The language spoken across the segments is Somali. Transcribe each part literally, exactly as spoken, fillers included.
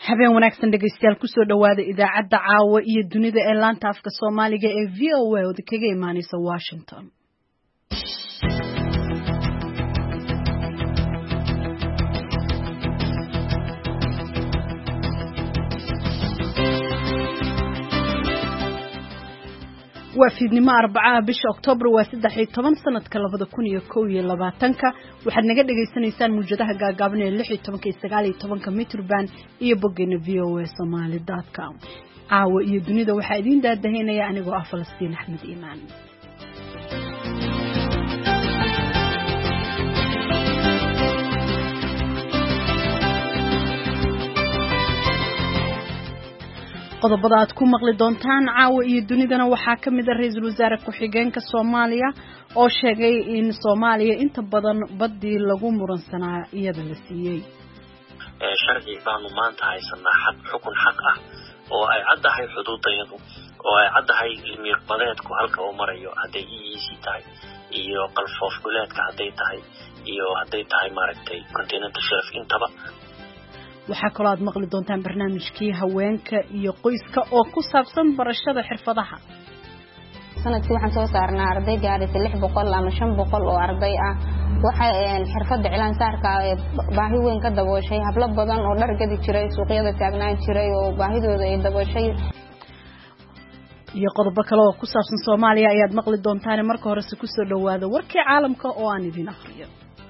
habeen wanaagsan dhegeystayaal ku soo dhawaada idaacadda caawa iyo dunida ee laanta afka Soomaaliga ee V O A oo kaga imaanaysa Washington. waa fiidnimo Arbacada bisha Oktoobar waa saddex iyo toban sanadka labada kun iyo kow iyo labaatanka waxaad naga dhageysanaysaan muujadaha gaagaaban ee lix iyo toban iyo sagaal iyo toban mitir band iyo boggeena v o a somali dot com. caawa iyo dunida waxaa idin daadaheynaya anigoo ah Falastiin Axmed Iimaan. qodobada aad ku maqli doontaan caawa iyo dunidana waxaa ka mid ah ra'iisul wasaare ku-xigeenka Soomaaliya oo sheegay in Soomaaliya inta badan badii lagu muransanaa iyada la siiyay ee sharci baanu maanta haysanaa xaq xukun xaq ah oo ay caddahay xuduudayadu oo ay caddahay miiqbadeedku halka uu marayo haday iisi tahay iyo qalfoof guleedka haday tahay iyo haday tahay maaragtay continental shelf intaba waxaa kaloo aad maqli doontaan barnaamijkii haweenka iyo qoyska oo ku saabsan barashada xirfadaha. sanadkii waxaan soo saarnaa arday gaaraysa lix boqol ama shan boqol oo arday ah waxay xirfadda cilaan saarka baahi weyn ka dabooshay hablo badan oo dhar gadi jiray suuqyada taagnaan jiray oo baahidooda ay dabooshay iyo qodobo kale oo ku saabsan Soomaaliya ayaad maqli doontaan marka hore si ku soo dhawaada warkii caalamka oo aan idin akhriyo.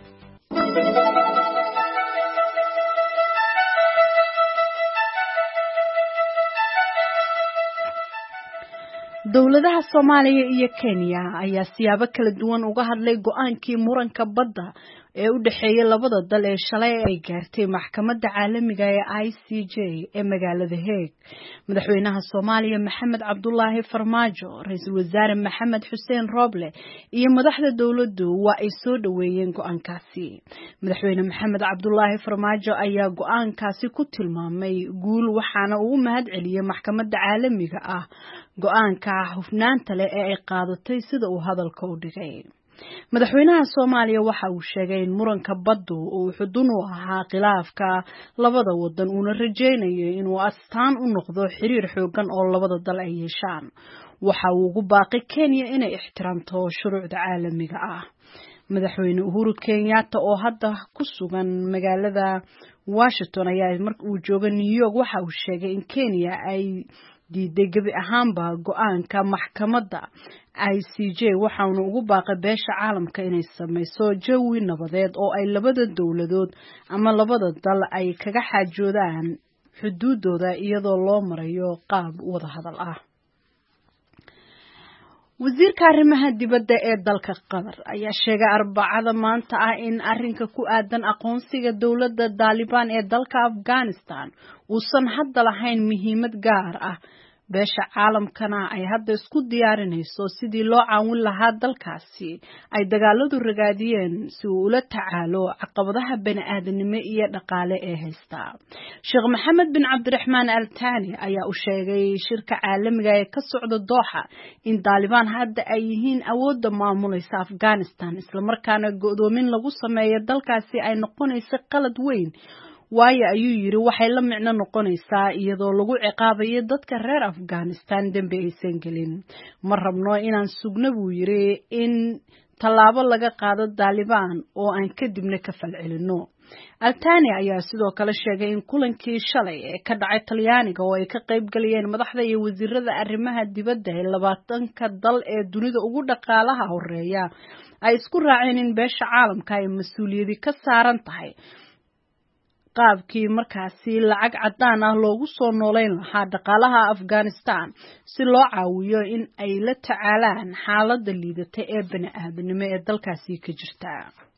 dawladaha Soomaaliya iyo Kenya ayaa siyaabo kala duwan uga hadlay go'aankii muranka badda ee u dhaxeeyay labada dal ee shalay ay gaartay maxkamadda caalamiga ee I C J ee magaalada Hague. madaxweynaha Soomaaliya Maxamed Cabdullaahi Farmaajo, ra'iisul wasaare Maxamed Xuseen Roble iyo madaxda dawladdu waa ay soo dhaweeyeen go'aankaasi. madaxweyne Maxamed Cabdullaahi Farmaajo ayaa go'aankaasi ku tilmaamay guul waxaana uu mahad celiyay maxkamadda caalamiga ah go'aanka hufnaanta leh ee ay qaadatay sida uu hadalka u dhigay. madaxweynaha Soomaaliya waxa uu sheegay in muranka baddu uu xudun u ahaa khilaafka labada wadan uuna rajeynayo inuu astaan u noqdo xiriir xoogan oo labada dal ay yeeshaan. waxa uu ugu baaqay Kenya inay ixtiraamto shuruucda caalamiga ah. madaxweyne Uhuru Kenyatta oo hadda ku sugan magaalada Washington ayaa markii uu joogay New York waxa uu sheegay in Kenya ay diiday gabi ahaanba go'aanka maxkamadda I C J waxaana ugu baaqay beesha caalamka inay samayso jawi nabadeed oo ay labada dawladood ama labada dal ay kaga xaajoodaan xuduudooda iyadoo loo marayo qaab wada hadal ah. wasiirka arrimaha dibadda ee dalka Qatar ayaa sheegay Arbacada maanta ah in arrinka ku aadan aqoonsiga dawladda Taliban ee dalka Afghanistan uusan hadda lahayn muhiimad gaar ah. beesha caalamkana ay hadda isku diyaarinayso sidii loo caawin lahaa dalkaasi ay dagaaladu ragaadiyeen si uu ula tacaalo caqabadaha bani'aadanimo iyo dhaqaale ee haysta. Sheekh Maxamed bin Cabdiraxmaan Al Thani ayaa u sheegay shirka caalamiga ee ka socda Doha in Taliban hadda ay yihiin awoodda maamulaysa Afghanistan isla markaana go'doomin lagu sameeyo dalkaasi ay noqonayso qalad weyn. waayo ayuu yiri waxay la micno noqonaysaa iyadoo lagu ciqaabayo dadka reer Afghanistan dambi aysan gelin. ma rabno inaan sugno buu yiri in tallaabo laga qaado Taliban oo aan kadibna ka falcelino. Al-Thani ayaa sidoo kale sheegay in kulankii shalay ee ka dhacay Talyaaniga oo ay ka qayb galayeen madaxda iyo wasiirada arrimaha dibadda ee labaatanka dal ee dunida ugu dhaqaalaha horeeya ay isku raaceen in beesha caalamka ay mas'uuliyadi ka saaran tahay qaabkii markaasi lacag cadaan ah loogu soo nooleyn lahaa dhaqaalaha Afghanistan si loo caawiyo in ay la tacaalaan xaaladda liidata ee bani'aadanimo ee dalkaasi ka jirta.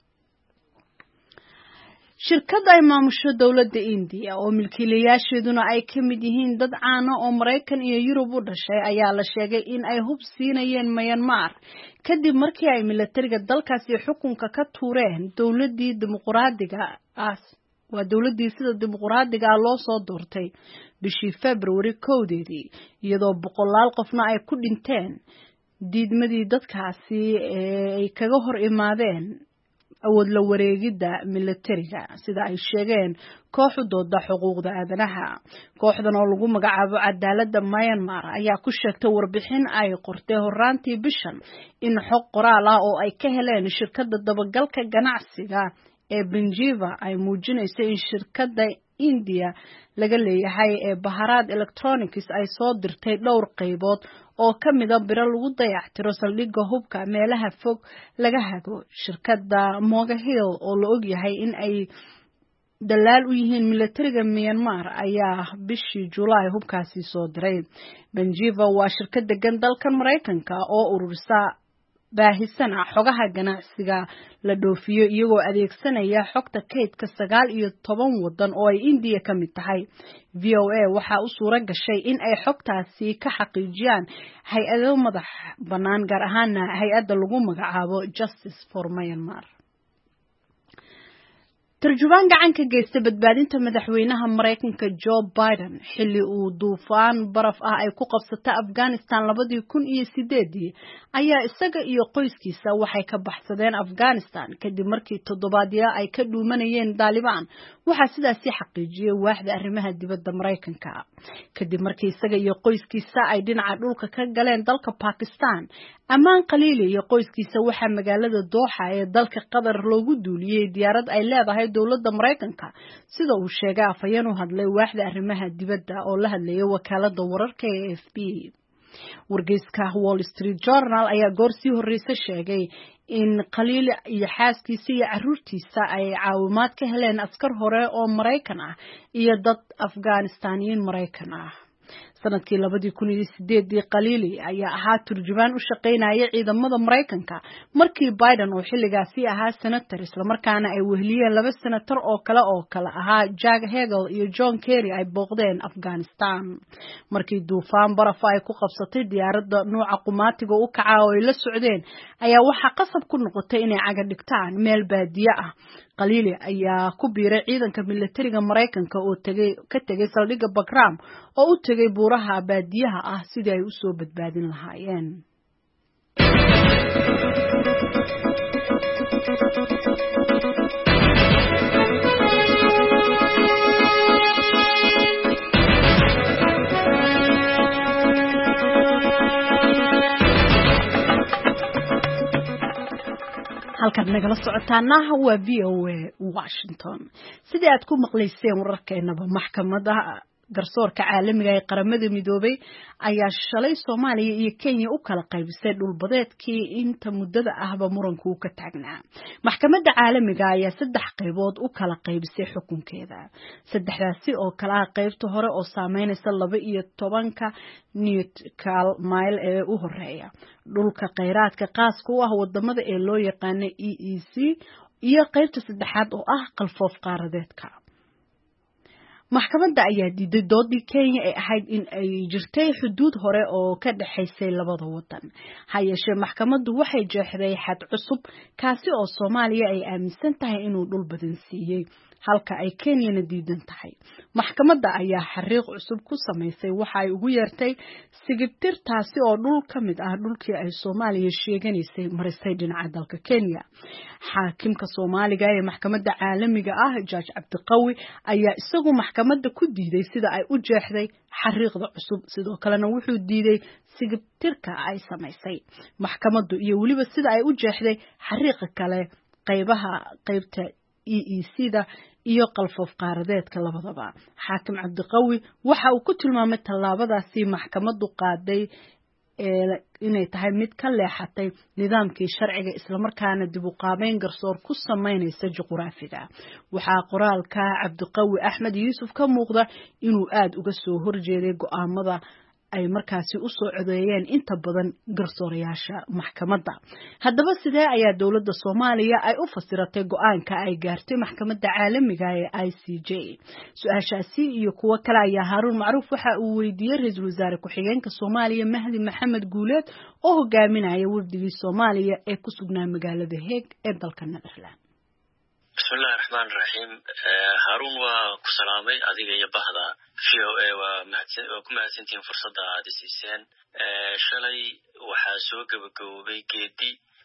shirkadda ay maamusho dawladda India oo milkiilayaasheeduna ay ka mid yihiin dad caan ah oo Mareykan iyo Yurub u dhashay ayaa la sheegay in ay hub siinayeen Myanmar kadib markii ay militariga dalkaasi xukunka ka tuureen dawladdii dimuqraadiga ah waa dawladdii sida dimuqraadiga loo soo doortay bishii February kowdeedii iyadoo boqolaal qofna ay ku dhinteen diidmadii dadkaasi ee ay kaga hor imaadeen awood la wareegidda militariga sida ay sheegeen kooxda dooda xuquuqda aadanaha. Kooxdan oo lagu magacaabo cadaaladda Myanmar ayaa ku sheegtay warbixin ay qortay horaantii bishan in xog qoraal ah oo ay ka heleen shirkadda dabagalka ganacsiga ee Benjiva ay muujinayso in shirkadda India laga leeyahay ee Bharat Electronics ay soo dirtay dhowr qaybood oo ka mid ah biro lagu dayactiro saldhigga hubka meelaha fog laga hago. Shirkadda Moga Hill oo la og yahay in ay dalaal u yihiin militariga Myanmar ayaa bishii July hubkaasi soo diray. Benjiva waa shirkad degan dalkan Mareykanka oo ururisa baahisan xogaha ganacsiga la dhoofiyo iyagoo adeegsanaya xogta kaydka sagaal iyo toban wadan oo ay India ka mid tahay. V O A waxa u suura gashay in ay xogtaasi ka xaqiijiyaan hay'ado madax bannaan gaar ahaan hay'adda lagu magacaabo Justice for Myanmar. Tarjubaan gacan ka geystay badbaadinta madaxweynaha Mareykanka Joe Biden xilli uu duufaan baraf ah ay ku qabsatay Afghanistan labadii kun iyo sideedii ayaa isaga iyo qoyskiisa waxay ka baxsadeen Afghanistan kadib markii toddobaadyo ay ka dhuumanayeen Taliban. Waxaa sidaasi xaqiijiyay waaxda arrimaha dibadda Mareykanka kadib markii isaga iyo qoyskiisa ay dhinaca dhulka ka galeen dalka Pakistan. Amaan Khaliili iyo qoyskiisa waxa magaalada Doha ee dalka Qatar loogu duuliyay diyaarad ay leedahay dowladda Mareykanka sida uu sheegay afhayeen u hadlay waaxda arrimaha dibadda oo la hadlayay wakaaladda wararka ee A F P. Wargeyska Wall Street Journal ayaa goor sii horreysay sheegay in Khaliili iyo xaaskiisa iyo carruurtiisa ay caawimaad ka heleen askar hore oo Mareykan ah iyo dad Afghaanistaaniyiin Mareykan ah. sanadkii labadii kun iyo sideedii Khaliili ayaa ahaa turjubaan u shaqeynaya ciidamada Mareykanka markii Biden oo xilligaasi ahaa senator isla markaana ay wehliyeen laba senator oo kale oo kale ahaa Jack Hagel iyo John Kerry ay booqdeen Afghanistan. Markii duufaan baraf ay ku qabsatay diyaaradda nooca qumaatiga u kaca oo ay la socdeen ayaa waxa qasab ku noqotay inay caga dhigtaan meel baadiye ah. Khaliili ayaa ku biiray ciidanka militariga Mareykanka oo tagay ka tagay saldhigga Bagram oo u tagay buuraha baadiyaha ah sidii ay u soo badbaadin lahaayeen. halkaad nagala socotaana waa V O A Washington. sidii aad ku maqlayseen wararkeenaba maxkamadda garsoorka caalamiga ee qaramada midoobay ayaa shalay Soomaaliya iyo Kenya u kala qaybisay dhul badeedkii inta muddada ahba muranku ka taagnaa. Maxkamadda caalamiga ayaa saddex qaybood u kala qaybisay xukunkeeda. Saddexdaasi oo kala ah qaybta hore oo saameynaysa laba iyo tobanka nautical mile ee u horeeya dhulka kheyraadka qaaska u ah wadamada ee loo yaqaan E E C iyo qaybta saddexaad oo ah qalfoof qaaradeedka. maxkamadda ayaa diiday doodii Kenya ee ahayd in ay jirtay xuduud hore oo ka dhaxaysay labada wadan. Ha yeeshee maxkamaddu waxay jeexday xad cusub kaasi oo Soomaaliya ay aaminsan tahay inuu dhul badan siiyay halka ay Kenyana diidan tahay. Maxkamadda ayaa xariiq cusub ku sameysay waxa ay ugu yeertay sigibtir taasi oo dhul ka mid ah dhulkii ay Soomaaliya sheeganaysay marisay dhinaca dalka Kenya. Xaakimka Soomaaliga ee maxkamadda caalamiga ah Judge Cabdiqawi ayaa isagu maxkamadda ku diiday sida ay u jeexday xariiqda cusub sidoo kalena wuxuu diiday sigibtirka ay sameysay maxkamaddu iyo waliba sida ay u jeexday xariiqa kale qaybaha qaybta E E C-da iyo qalfoof qaaradeedka labadaba. Xaakim Cabdiqawi waxa uu ku tilmaamay tallaabadaasi maxkamaddu qaaday ee inay tahay mid ka leexatay nidaamkii sharciga isla markaana dib u qaabeyn garsoor ku sameynaysa juqraafiga. Waxaa qoraalka Cabdiqawi Axmed Yuusuf ka muuqda inuu aad uga soo horjeeday go'aamada ay markaasi u soo codeeyeen inta badan garsoorayaasha maxkamadda. Haddaba sidee ayaa dawladda Soomaaliya ay u fasiratay go'aanka ay gaartay maxkamadda caalamiga ee I C J? Su'aashaasi iyo kuwa kale ayaa Haruun Macruuf waxa uu weydiiyay ra'iisul wasaare ku-xigeenka Soomaaliya Mahdi Maxamed Guuleed oo hogaaminaya wafdigii Soomaaliya ee ku sugnaa magaalada Hague ee dalka Netherland. بسم الله الرحمن الرحيم هارون وكسلامي أديك يبهدا في وكم سنتين فرصة عادسيسين شلي وحاسوق بجوبي جدي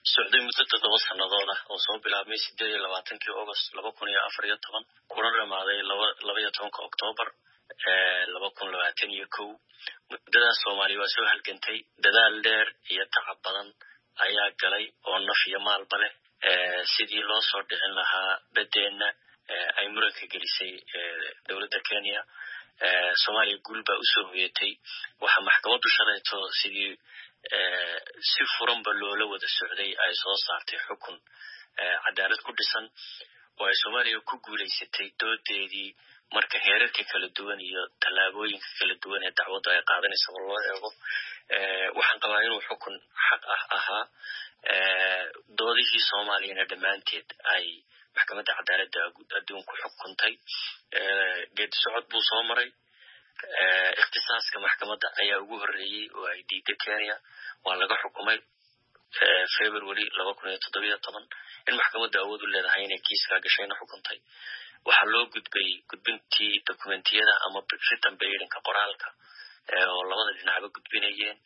socday muddo toddoba sannadood ah oo soo bilaabmay sideed iyo labaatankii August laba kun iyo afar iyo toban kuna dhamaaday laba iyo tobanka October laba kun labaatan iyo kow. muddada Soomaaliya waa soo halgantay dadaal dheer iyo tacab badan ayaa galay oo naf iyo maalba leh sidii loo soo dhicin lahaa badeena ay muranka gelisay dawladda Kenya. Soomaaliya guul baa u soo hoyatay waxa maxkamaddu shalayto sidii si furan ba loola wada socday ay soo saartay xukun cadaalad ku dhisan oo ay Soomaaliya ku guuleysatay doodeedii marka heerarka kala duwan iyo talaabooyinka kala duwan ee dacwadda ay qaadanayso loo eego. waxaan qabaa inuu xukun xaq ah ahaa doodihii Soomaaliyana dhamaanteed ay maxkamadda cadaaladda adduunku xukuntay. geed socod buu soo maray. ikhtisaaska maxkamadda ayaa ugu horeeyay oo ay diiday Kenya waa laga xukumay February laba kun iyo toddoba iyo toban in maxkamadda awood u leedahay inay kiiska gashayna xukuntay. waxaa loo gudbay gudbintii dokumentiyada ama written bayrinka qoraalka oo labada dhinacba gudbinayeen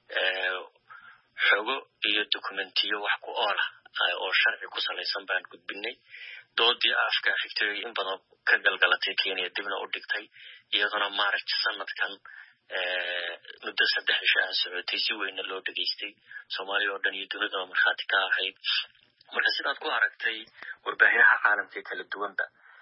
xogo iyo dokumentiyo wax ku ool ah oo sharci ku salaysan baan gudbinay. doodii afka xigtay in badan ka galgalatay Kenya dibna u dhigtay iyaduna March sanadkan muddo saddex cisho ah socotay si weyn loo dhageystay Soomaaliya oo dhan iyo dunida marxaati ka ahayd. marka sidaad ku aragtay warbaahinta caalamka kala duwanba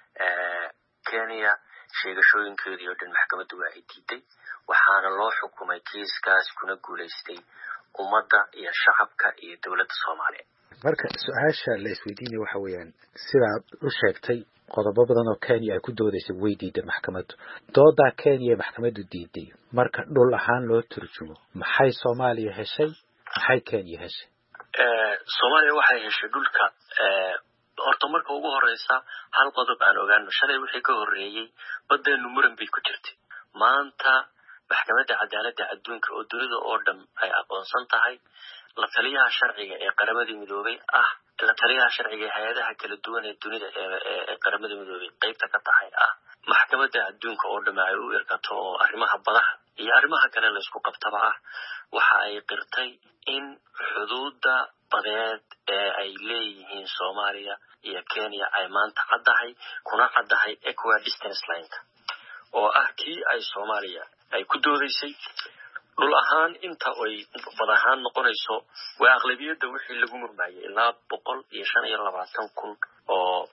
Kenya sheegashooyinkeedii oo dhan maxkamaddu waa ay diiday waxaana loo xukumay kiiskaas kuna guuleystay ummadda iyo shacabka iyo dawladda Soomaaliya. marka su'aasha la isweydiinay waxa weeyaan sidaad u sheegtay qodobo badan oo Kenya ay ku doodaysay way diiday maxkamaddu. dooda Kenya maxkamaddu diiday marka dhul ahaan loo turjumo maxay Soomaaliya heshay maxay Kenya heshay? Soomaaliya waxay heshay dhulka horta marka ugu horeysa hal qodob aan ogaano shalay wixii ka horeeyay badeenu muran bay ku jirtay. maanta maxkamadda cadaaladda adduunka oo dunida oo dhan ay aqoonsan tahay la taliyaha sharciga ee qaramada midoobay ah la taliyaha sharciga hay'adaha kala duwan ee dunida ee qaramada midoobay qaybta ka tahay ah maxkamadda adduunka oo dhan ay u irkato oo arrimaha badaha iyo arrimaha kale la isku qabtaba ah waxa ay qirtay in xuduudda badeed ee ay leeyihiin Soomaaliya iyo Kenya ay maanta caddahay kuna caddahay equidistance line-ka oo ah kii ay Soomaaliya ay ku doodaysay dhul ahaan inta ay badahaan noqonayso waa aqlabiyada wixii lagu murmaayay ilaa boqol iyo shan iyo labaatan kun oo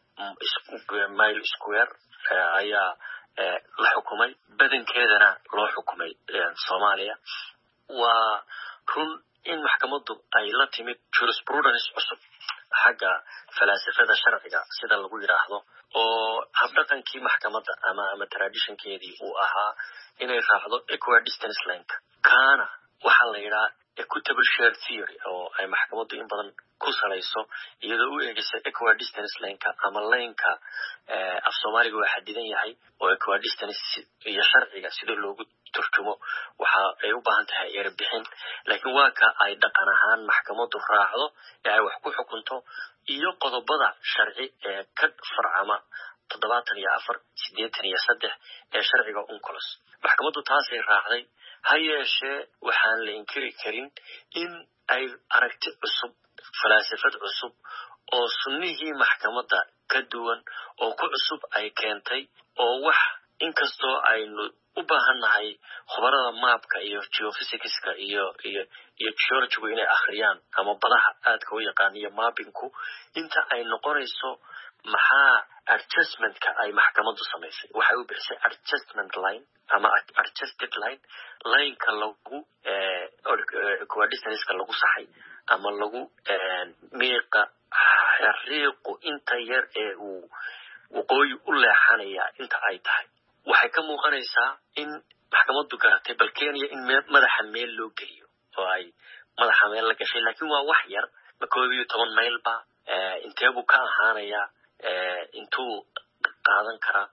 mile square ayaa la xukumay badankeedana loo xukumay Soomaaliya. waa run in maxkamaddu ay la timid jurisprudence cusub xagga falaasafada sharciga sida lagu yiraahdo oo habdhaqankii maxkamadda ama ama traditionkeedii uu ahaa inay raacdo equidistance line-ka kana waxa la yiraahdaa equitable share theory oo ay maxkamaddu in badan ku salayso iyadoo u eegaysa equidistance line-ka ama line-ka af Soomaaliga waa xadidan yahay oo equidistance iyo sharciga sida loogu turjumo waxa ay u baahan tahay erbixin laakiin waa ka ay dhaqan ahaan maxkamaddu raacdo ee ay wax ku xukunto iyo qodobada sharci ee ka farcama toddobaatan iyo afar siddeetan iyo saddex ee sharciga UNCLOS. maxkamaddu taasay raacday ha yeeshee waxaan la inkiri karin in ay aragti cusub falaasafad cusub oo sunnihii maxkamadda ka duwan oo ku cusub ay keentay oo wax inkastoo aynu u baahannahay khubarada maapka iyo geophysics-ka iyo iyo iyo geology-gu inay akhriyaan ama badaha aadka u yaqaan iyo mapping-ku inta ay noqonayso maxaa adjustment-ka ay maxkamaddu samaysay waxay u bixisay adjustment line ama adjusted line line-ka lagu equidistance-ka lagu saxay ama lagu miiqa xariiqu inta yar ee uu waqooyi u leexanaya inta ay tahay waxay ka muuqanaysaa in maxkamaddu garatay bal Kenya in madaxa meel loo geliyo oo ay madaxa meel la gashay laakiin waa wax yar ma koob iyo toban mayl ba intee buu ka ahaanaya intuu qaadan karaa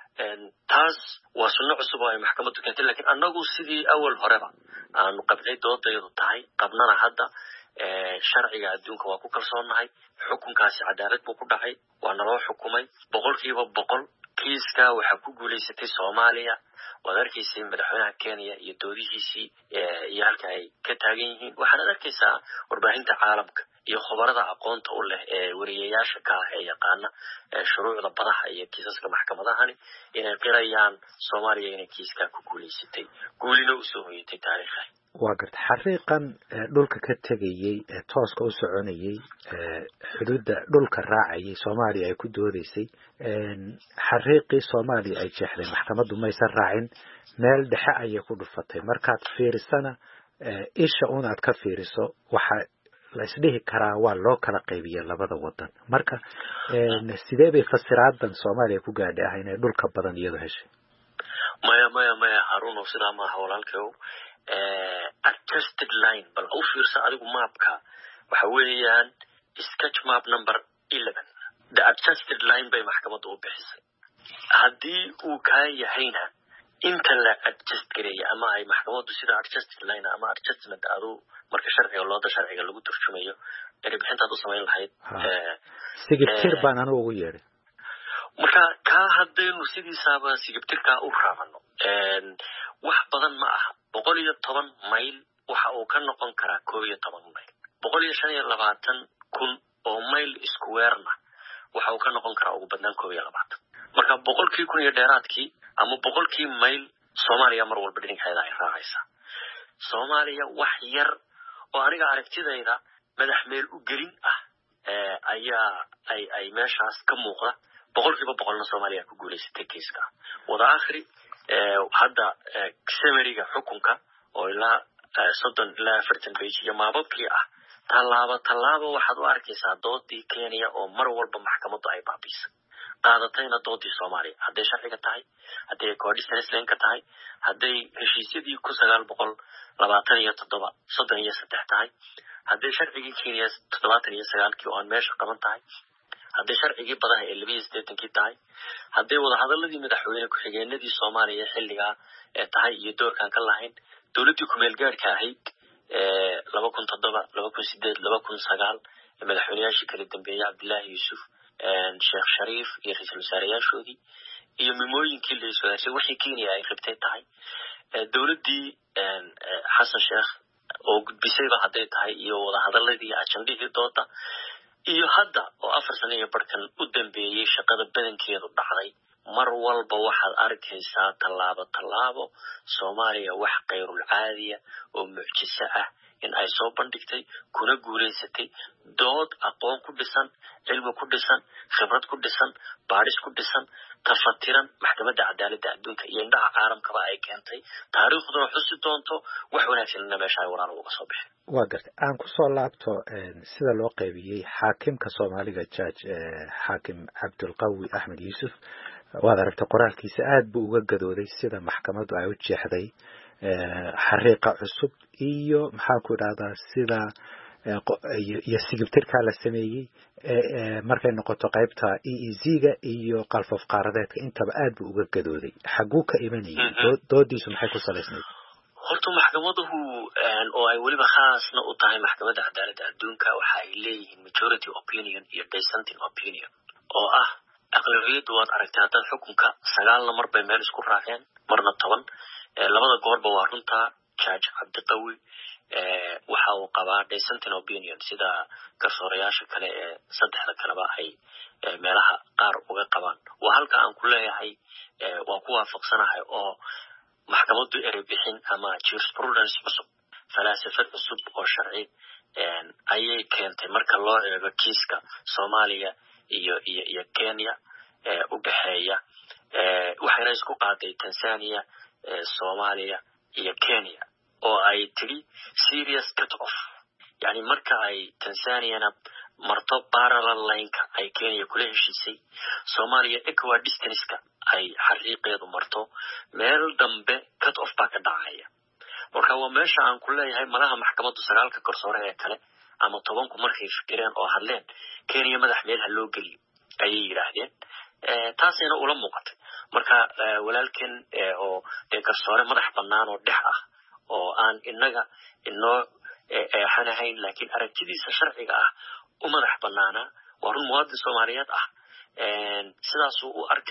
taas waa sunno cusub oo ay maxkamaddu keentay laakiin annagu sidii awal horeba aanu qabnay doodayadu tahay qabnana hadda sharciga adduunka waa ku kalsoonahay xukunkaasi cadaalad buu ku dhacay waa naloo xukumay boqolkiiba boqol kiiska waxa ku guuleysatay Soomaaliya waad arkaysay madaxweynaha Kenya iyo doodihiisii iyo halka ay ka taagan yihiin waxaad arkaysaa warbaahinta caalamka iyo khabarada aqoonta u leh ee wariyeyaasha ka ah ee yaqaana shuruucda badaha iyo kiisaska maxkamadahani inay qirayaan Soomaaliya inay kiiska ku guuleysatay guulina u soo hoyatay taariikhda waa garta xariiqan dhulka ka tagayay ee tooska u soconayay xuduudda dhulka raacayay Soomaaliya ay ku doodeysay xariiqii Soomaaliya ay jeexday maxkamaddu ma aysan raacin meel dhexe ayay ku dhufatay markaad fiirisana isha uun aad ka fiiriso waxa la isdhihi karaa waa loo kala qaybiyay labada wadan marka sidee bay fasiraadan Soomaaliya ku gaadhay ah inay dhulka badan iyadu heshay maya maya maya Harun oo sidaa ma hawlaalkeeyo adjusted line bal u fiirsa adigu maapka waxa weeyaan sketch map number eleven the adjusted line bay maxkamaddu u bixisay haddii uu ka yahayna inta la adjust gareeyay ama ay maxkamaddu sida adjusted line ama adjustment adu marka sharciga loo da sharciga lagu turjumayo ee bixinta u sameyn lahayd ee sigibtir baan anu ugu yeeray marka ka hadaynu sidiisaba sigibtirka u raacno een wax badan ma aha boqol iyo toban mayl waxa uu ka noqon karaa koob iyo toban mayl boqol iyo shan iyo labaatan kun oo mayl square-na waxa uu ka noqon karaa ugu badnaan koob iyo labaatan marka boqolkii kun iyo dheeraadkii ama boqolkii mayl Soomaaliya mar walba dhinkeeda ay raacaysa Soomaaliya wax yar oo aniga aragtidayda madax meel u gelin ah ee ayaa ay ay meeshaas ka muuqda boqolkiiba boqolna Soomaaliya ku guuleysatay kiiska wada akhri ee hadda summary-ga xukunka oo ilaa soddon ilaa afartan page iyo maababkii ah talaabo talaabo waxaad u arkaysaa doodii Kenya oo mar walba maxkamaddu ay baabisay qaadatayna doodii Soomaaliya hadday sharciga tahay hadday coordination ka tahay hadday heshiisyadii ku sagaal boqol labaatan iyo toddoba soddon iyo saddex tahay hadday sharcigii Kenya toddobaatan iyo sagaal kii oo aan meesha qaban tahay hadday sharcigii badaha ee laba iyo siddeetan kii tahay hadday wada hadaladii madaxweyne ku xigeenadii Soomaaliya xilliga ee tahay iyo doorkan ka lahayn dawladii ku meel gaarka ahayd ee laba kun toddoba laba kun siddeed laba kun sagaal madaxweynayaashii kala dambeeyay Cabdullaahi Yuusuf een Sheekh Shariif iyo ra'iisul wasaarayaashoodii iyo mimooyinkii la soo heshay wixii Kenya ay qabtay tahay dawladii een Xasan Sheekh oo gudbisayba hadday tahay iyo wada hadaladii ajandihii dooda iyo hadda oo afar sano iyo barkan u dambeeyay shaqada badankeedu dhacday mar walba waxaad arkaysaa talaabo talaabo Soomaaliya wax qeyrul caadiya oo mucjiso ah in ay soo bandhigtay kuna guuleysatay dood aqoon ku dhisan cilmi ku dhisan khibrad ku dhisan baaris ku dhisan tafatiran maxkamadda cadaaladda adduunka iyo indhaha caalamkaba ay keentay taariikhduna xusi doonto wax wanaagsanna meesha ay waraar uga soo bixin waa gartay aan ku soo laabto sida loo qaybiyey xaakimka Soomaaliga judge xaakim Cabdulqawi Axmed Yuusuf waad aragtay qoraalkiisa aad buu uga gadooday sida maxkamaddu ay u jeexday xariiqa cusub iyo maxaa ku dhahdaa sida iyo sigibtirka la sameeyay markay noqoto qaybta E E Z-ga iyo qalfoof qaaradeedka intaba aad buu uga gadooday xaguu ka imanayay doodiisu maxay ku salaysnayd horta maxkamaduhu oo ay waliba khaasna u tahay maxkamadda cadaaladda adduunka waxa ay leeyihiin majority opinion iyo dissenting opinion oo ah aqlabiyadu waad aragtay hadda xukunka sagaalna mar bay meel isku raaceen marna toban labada goorba waa runta judge Cabdiqawi waxa uu qabaa dissenting opinion sida garsoorayaasha kale ee saddexda kaleba ay meelaha qaar uga qabaan waa halka aan ku leeyahay waa ku waafaqsanahay oo maxkamaddu eray bixin ama jurisprudence cusub falaasafad cusub oo sharci ayay keentay marka loo eego kiiska Soomaaliya iyo iyo iyo Kenya ee u dhaxeeya waxayna isku qaaday Tanzania Soomaaliya iyo Kenya oo ay tiri serious cut off yani marka ay Tanzania marto parallel line-ka ay Kenya kula heshiisay Soomaaliya equidistance-ka ay xariiqeedu marto meel dambe cut off baa ka dhacaya marka waa meesha aan ku leeyahay malaha maxkamaddu sagaalka garsoore ee kale ama tobanku markay fikireen oo hadleen Kenya madax meel ha loo geliyo ayay yiraahdeen taasina ula muuqatay marka walaalkan oo garsoore madax bannaan oo dhex ah oo aan inaga inoo xanahayn laakiin aragtidiisa sharciga ah u madax bannaana waa run muwaadin Soomaaliyeed ah sidaas uu arkay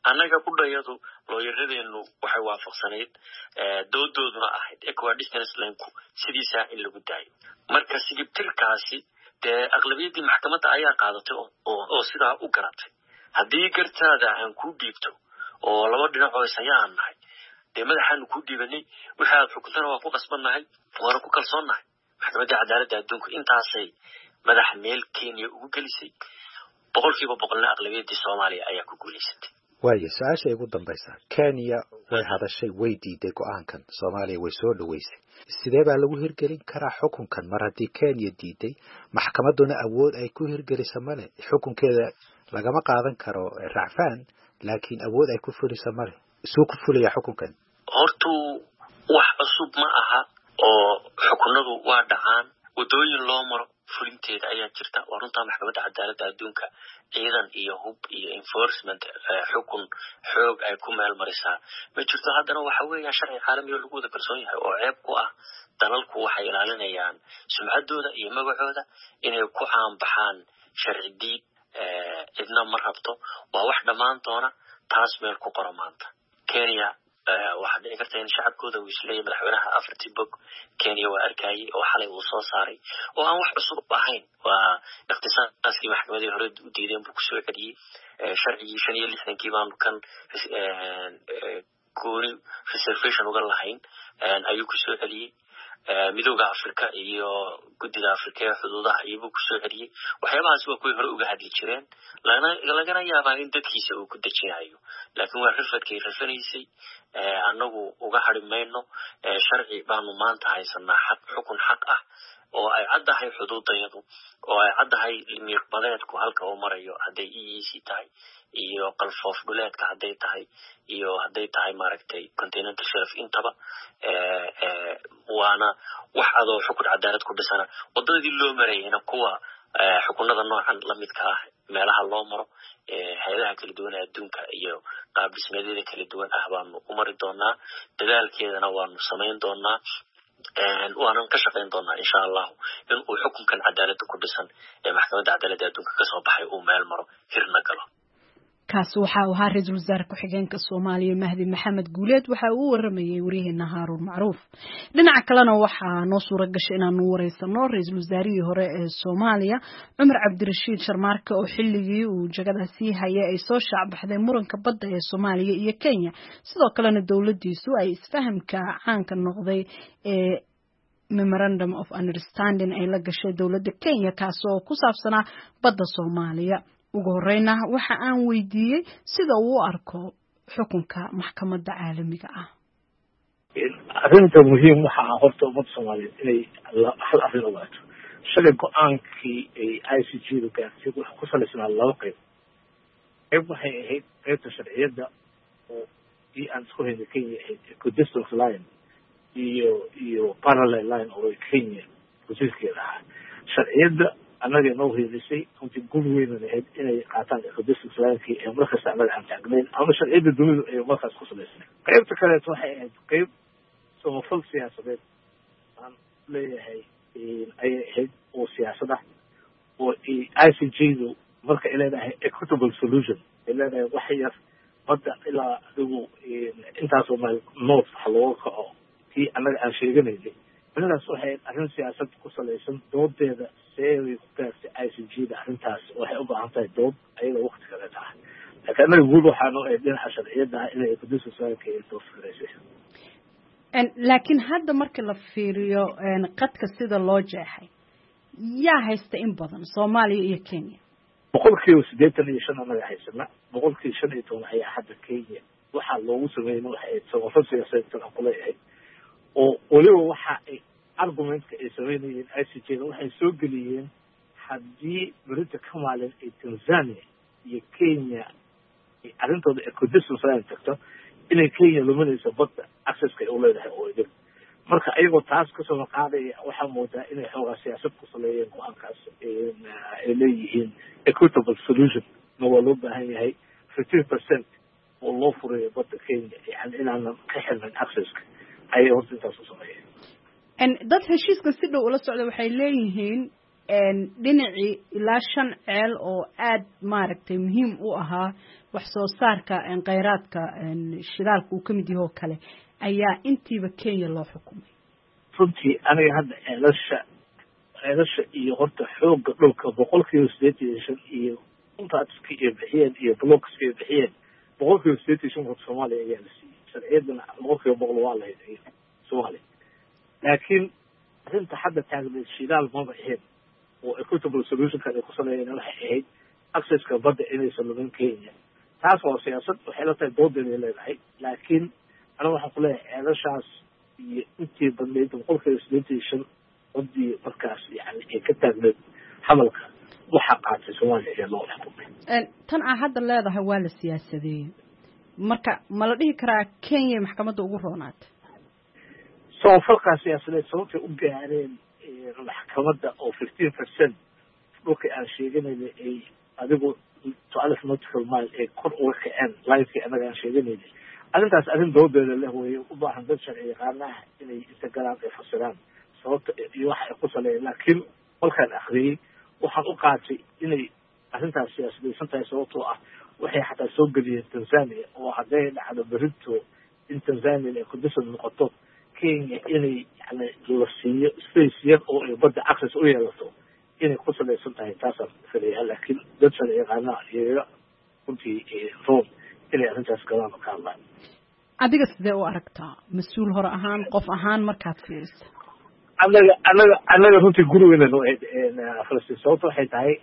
annaga ku dhayadu looyaradeenu waxay waafaqsanayd doodooduna ahayd equidistance linku sidiisa in lagu daayo marka sigibtirkaasi dee aqlabiyadii maxkamadda ayaa qaadatay oo sidaa u garatay haddii gartaada aan ku dhiibto oo laba dhinac oo isayaan nahay dee madaxaanu ku dhiibanay wixii aad xukuntana waa ku qasbannahay waana ku kalsoonnahay maxkamadda cadaaladda adduunka intaasay madax meel Kenya ugu gelisay boqolkiiba boqolna aqlabiyadii Soomaaliya ayaa ku guuleysatay waayo su-aasha ugu dambaysa Kenya way hadashay way diiday go'aankan Soomaaliya way soo dhaweysay sidee baa lagu hirgelin karaa xukunkan mar haddii Kenya diiday maxkamadduna awood ay ku hirgeliso male xukunkeeda lagama qaadan karo racfaan laakiin awood ay ku fuliso male soo ku fulaya xukunkan hortu wax cusub ma aha oo xukunadu waa dhacaan wadooyin loo maro fulinteeda ayaa jirta waa runta maxkamadda cadaaladda adduunka ciidan iyo hub iyo enforcement xukun xoog ay ku meel marisaa ma jirto haddana waxa weeyaan sharci caalami oo lagu wada kalsoon yahay oo ceeb ku ah dalalku waxay ilaalinayaan sumcaddooda iyo magacooda inay ku caanbaxaan sharci diid cidna ma rabto waa wax dhammaan doona taas meel ku qoro maanta Kenya waxaa dhici karta in shacabkooda uu isleeyahay madaxweynaha afartii bog Kenya waa arkayay oo xalay uu soo saaray oo aan wax cusub ahayn waa ikhtisaaskii maxkamadii hore u diideen buu kusoo celiyey sharcigii shan iyo lixdankii baanu kan gooni reservation uga lahayn ayuu kusoo celiyey midowga Afrika iyo guddida Afrika ee xuduudaha ayuu kusoo celiyey waxyaabahaas waa kuwii hore uga hadli jireen lana lagana yaabaa in dadkiisa uu ku dajinayo laakiin waa rifadkay rafanaysay annagu uga harimayno sharci baanu maanta haysanaa xaq xukun xaq ah oo ay caddahay xuduudayadu oo ay caddahay miiqbadeedku halka uu marayo hadday E E C tahay iyo qalfoof dhuleedka hadday tahay iyo hadday tahay maaragtay continental shelf intaba waana wax adoo xukun cadaalad ku dhisana wadadii loo marayayna kuwa xukunada noocan la midka ah meelaha loo maro hay'adaha kala duwan ee adduunka iyo qaab dhismeedyada kala duwan ah baanu u mari doonaa dadaalkeedana waanu samayn doonaa waanan ka shaqayn doonaa insha Allah in uu xukunkan cadaaladda ku dhisan ee maxkamadda cadaaladda adduunka ka soo baxay uu meel maro hirna galo kaas waxa uu ahaa ra'iisul wasaare ku-xigeenka Soomaaliya Mahdi Maxamed Guuleed waxa uu waramayay wariyaheena Haaruun Macruuf dhinaca kalena waxa noo suura gashay inaan u wareysano ra'iisul wasaarihii hore ee Soomaaliya Cumar Cabdirashiid Sharmaarke oo xilligii uu jagadaasi hayay ay soo shacbaxday muranka badda ee Soomaaliya iyo Kenya sidoo kalena dawladdiisu ay isfahamka caanka noqday ee Memorandum of Understanding ay la gashay dawladda Kenya kaas oo ku saabsanaa badda Soomaaliya ugu horeyna waxa aan weydiiyay sida uu u arko xukunka maxkamadda caalamiga ah arrinta muhiim waxa ah horta ummadda Soomaaliyeed inay hal arrin ogaato shalay go'aankii ay I C G-da gaartay wax ku salaysnaa laba qayb qayb waxay ahayd qaybta sharciyadda oo ii aan isku haynay Kenya ahayd equidistance line iyo iyo parallel line oo Kenya kusiskeeda ah sharciyadda annaga noo helisay intii gud weyn ahayd inay qaataan equidistance line-kii ee markaas annaga aan taagnayn ama sharciyadda dunidu ay markaas ku salaysnay qaybta kale waxay ahayd qayb samafal siyaasadeed aan leeyahay ay ahayd oo siyaasada oo I C G-du marka ay leedahay equitable solution ay leedahay wax yar badda ilaa adigu intaasoo meel north waxa looga kaco kii annaga aan sheeganaynay midaas waxay arrin siyaasad ku salaysan doodeeda seeray ku gaartay I C G-da arrintaas waxay u baahan tahay dood ayaga waqti kale tahay laakiin annaga guud waxaanu ay dhinaca sharciyadda inay equidistance line-ka ay doorfilaysay laakiin hadda marka la fiiriyo qadka sida loo jeexay yaa haysta in badan Soomaaliya iyo Kenya boqolkiiba siddeetan iyo shan anaga haysana boqolkiiba shan iyo toban ayaa hadda Kenya waxaa loogu sameeyay waxay samafal siyaasadeed ku leeyahay oo waliba waxa ay argumentka ay sameeyeen I C G-da waxay soo geliyeen haddii Britain ka maalin ee Tanzania iyo Kenya ay arrintooda equidistance line tagto inay Kenya luminayso badda access-ka u leedahay oo idin marka ayagoo taas ka soo qaaday waxa moodaa inay xoogaa siyaasad ku saleeyeen go'aankaas ay leeyihiin equitable solution ma waa loo baahan yahay fifteen percent oo loo furay badda Kenya yani inaan ka xirmin access-ka ayay horta intaas u sameeyeen dad heshiiska si dhow ula socda waxay leeyihiin dhinacii ilaa shan ceel oo aad maaragtay muhiim u ahaa wax soo saarka kheyraadka shidaalka uu ka mid yahay oo kale ayaa intiiba Kenya loo xukumay runtii aniga hadda ceelasha ceelasha iyo horta xoogga dhulka boqolkiiba siddeetan iyo shan iyo intaadska iyo bixiyeen iyo blocks iyo bixiyeen boqolkiiba siddeetan iyo shan horta Soomaaliya ayaa la siiyey sharciyadana boqolkiiba boqol waa la hayay Soomaaliya laakiin arrinta hadda taagneed shidaal maba ahayn oo equitable solution kan ay ku saleeyeen waxay ahayd accesska badda inaysan lumin Kenya taas oo siyaasad waxay la tahay doodeeda leedahay laakiin aniga waxaan ku leeyahay ceelashaas iyo intii badneyd boqolkiiba siddeetan iyo shan wadii markaas yani ay ka taagneed xamalka waxa qaatay Soomaaliya ee loo xukumay tan aan hadda leedahay waa la siyaasadeeyay marka ma la dhihi karaa Kenya maxkamadda ugu roonaatay soo falka siyaasadeed sababtay u gaareen maxkamadda oo fifteen percent dhulka aan sheeganayna ay adigu twelve nautical mile ee kor uga kaceen laydkii anaga aan sheeganayna arrintaas arrin doodeeda leh weeye u baahan dad sharci yaqaanaha inay inta galaan ay fasiraan sababta iyo waxa ay ku saleeyeen laakiin markaan akhriyey waxaan u qaatay inay arrintaas siyaasadaysan tahay sababtoo ah waxay xataa soo geliyeen Tanzania oo hadday dhacdo berito in Tanzania ay ku dhisan noqoto Kenya inay yani la siiyo space yar oo ay badda access u yeelato inay ku salaysan tahay taasaan filayaa laakiin dad sharci yaqaanaha iyaga runtii room inay arrintaas galaan ka hadlaan adiga sidee u aragtaa mas-uul hore ahaan qof ahaan markaad fiiriso anaga anaga anaga runtii gurigeena noo Falastiin sababta waxay tahay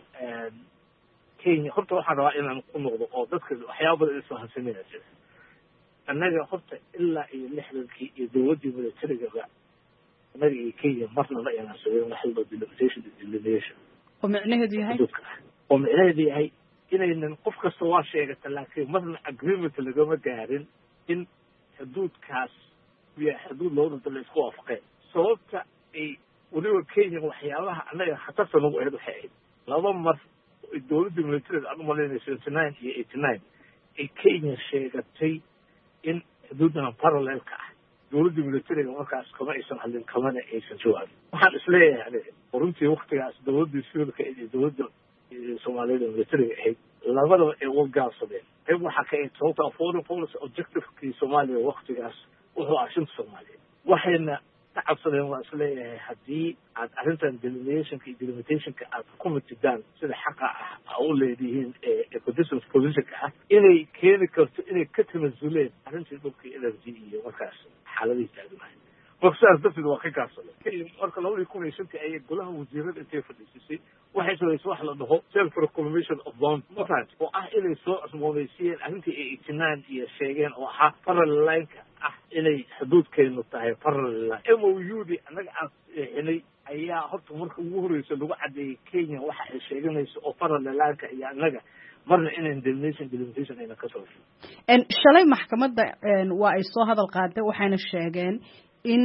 Kenya horta waxaan rabaa inaan ku noqdo oo dadka waxyaabo badan isoo hansanaya jira annaga horta ilaa iyo lixdankii iyo dowladdii militariga annaga iyo Kenya marna ma ayaan sameyn wax walba delimitation delineation oo macnaheedu yahay oo macnaheedu yahay inaynan qof kasta waa sheegata laakiin marna agreement lagama gaarin in xuduudkaas iyo xuduud loo dhanto la isku waafaqeen sababta ay weliba Kenya waxyaabaha annaga khatarta nagu ahayd waxay ahayd laba mar dowladdii militariga aan u malaynayso seventy-nine iyo eighty-nine ay Kenya sheegatay in xuduudan parallelka ah dowladdii militariga markaas kama aysan hadlin kamana aysan jawaabin waxaan isleeyahay aniga runtii waktigaas dowladdii sivilka iyo dowladda Soomaalida militariga ahayd labadaba ay uga gaabsadeen qayb waxaa ka ahayd sababta foreign policy objectivekii Soomaaliya waktigaas wuxuu ahaa shinta Soomaaliya waxayna ka cabsadeen waa isleeyahay haddii aad arrintan deliminationka iyo delimitationka aad ku mitidaan sida xaqa ah u leedihiin ee conditions positionka ah inay keeni karto inay ka tanasuleen arrintii dhulka energy iyo markaas xaaladihii taagnahay marka sidaas darteed waa ka gaabsadeen marka labadii kun iyo shantii ayay golaha wasiirada intay fadhiisisay waxay samaysay wax la dhaho self reclamation of bound movement oo ah inay soo cusboonaysiiyeen arrintii ay eighty-nine iyo sheegeen oo ahaa parallel line-ka ah inay xuduudkeenu tahay parallel line M O U di annaga aan xinay ayaa horta marka ugu horeysa lagu cadeeyay Kenya waxa ay sheeganayso oo parallel line-ka iyo annaga marna inaan delimination delimitation ayna ka soo en shalay maxkamadda waa ay soo hadal qaaday waxayna sheegeen in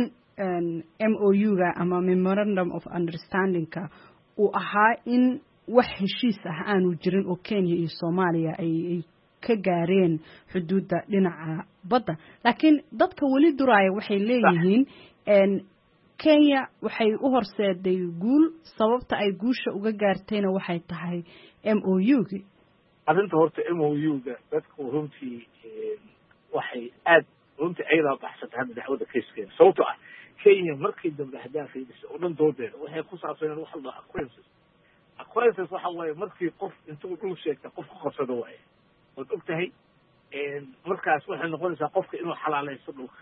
M O U-ga ama memorandum of understanding-ka uu ahaa in wax heshiis ah aanu jirin oo Kenya iyo Soomaaliya ay ka gaareen xuduudda dhinaca badda laakiin dadka wali duraaya waxay leeyihiin en Kenya waxay u horseeday guul sababta ay guusha uga gaartayna waxay tahay M O U-gi arrinta horta M O U-ga dadku runtii waxay aad runtii ayada baxsatay hadda dacwada keyskeeda sababtoo ah Kenya markii dambe haddaan fiirisay oo dhan doodeeda waxay ku saabsaneen wax la acquaintances acquaintances waxa waaye markii qof intuu dhul sheegta qof ku qabsado waaye waad og tahay markaas waxay noqonaysaa qofka inuu xalaalaysto dhulka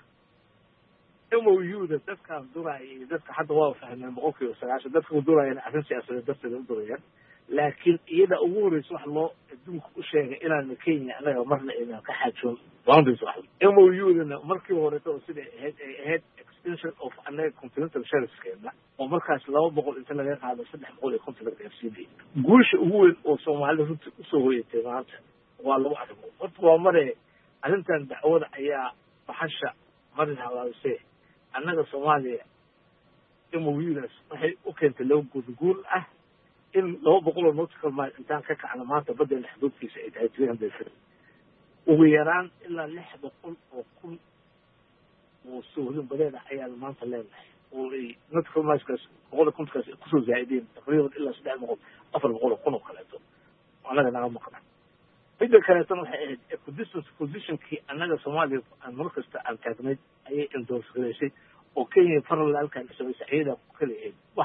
M O U-da dadkaan duraaya iyo dadka hadda waa fahmeen boqolkiiba sagaashan dadka u duraayana arrin siyaasadeed darteeda u durayaan laakiin iyada ugu horeysa wax loo adduunka u sheegay inaan Kenya anaga marna inaan ka xaajoon boundaries wax M O U-dana markii horeeto oo sida ahayd ay ahayd extension of anaga continental shelfskeena oo markaas laba boqol inta laga qaado saddex boqol iyo konton la gaarsiinay guusha ugu weyn oo Soomaalida runtii usoo hoyatay maanta waa lagu arko horta waa mare arrintan dacwada ayaa baxasha marin halaalisay annaga Soomaaliya M O U-daas waxay u keentay laba guul ah in laba boqol oo nautical mile intaan ka kacno maanta badda xuduudkiisa ay tahay three hundred feet ugu yaraan ilaa lix boqol oo kun oo soohdin badeeda ayaa maanta leenahay oo ay netcommerce boqol kunkaas kusoo zaa'ideen taqriiban ilaa saddex boqol afar boqol kun oo kaleeto anaga naga maqna midda kaleetana waxay ahayd equidistance positionkii annaga soomaaliya aan mar kasta aan taagnayd ayay endorse gareysay oo kenya parallelkan samaysay iyada kale ahayd wax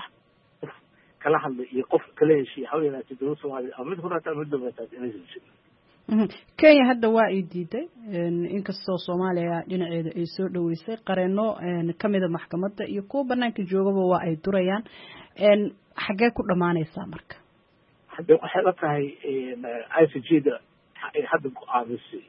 kala hadlay iyo qof kala heshiiyey haweenaasi dowladda soomaaliya ama mid horaata ama mid dambeetaas inaysan jirin kenya hadda waa ay diiday inkastoo soomaaliya dhinaceeda ay soo dhaweysay qareeno kamida maxkamadda iyo kuwa banaanka joogaba waa ay durayaan xaggee ku dhamaanaysaa marka hadda waxay la tahay i c g da ay hadda go-aamisay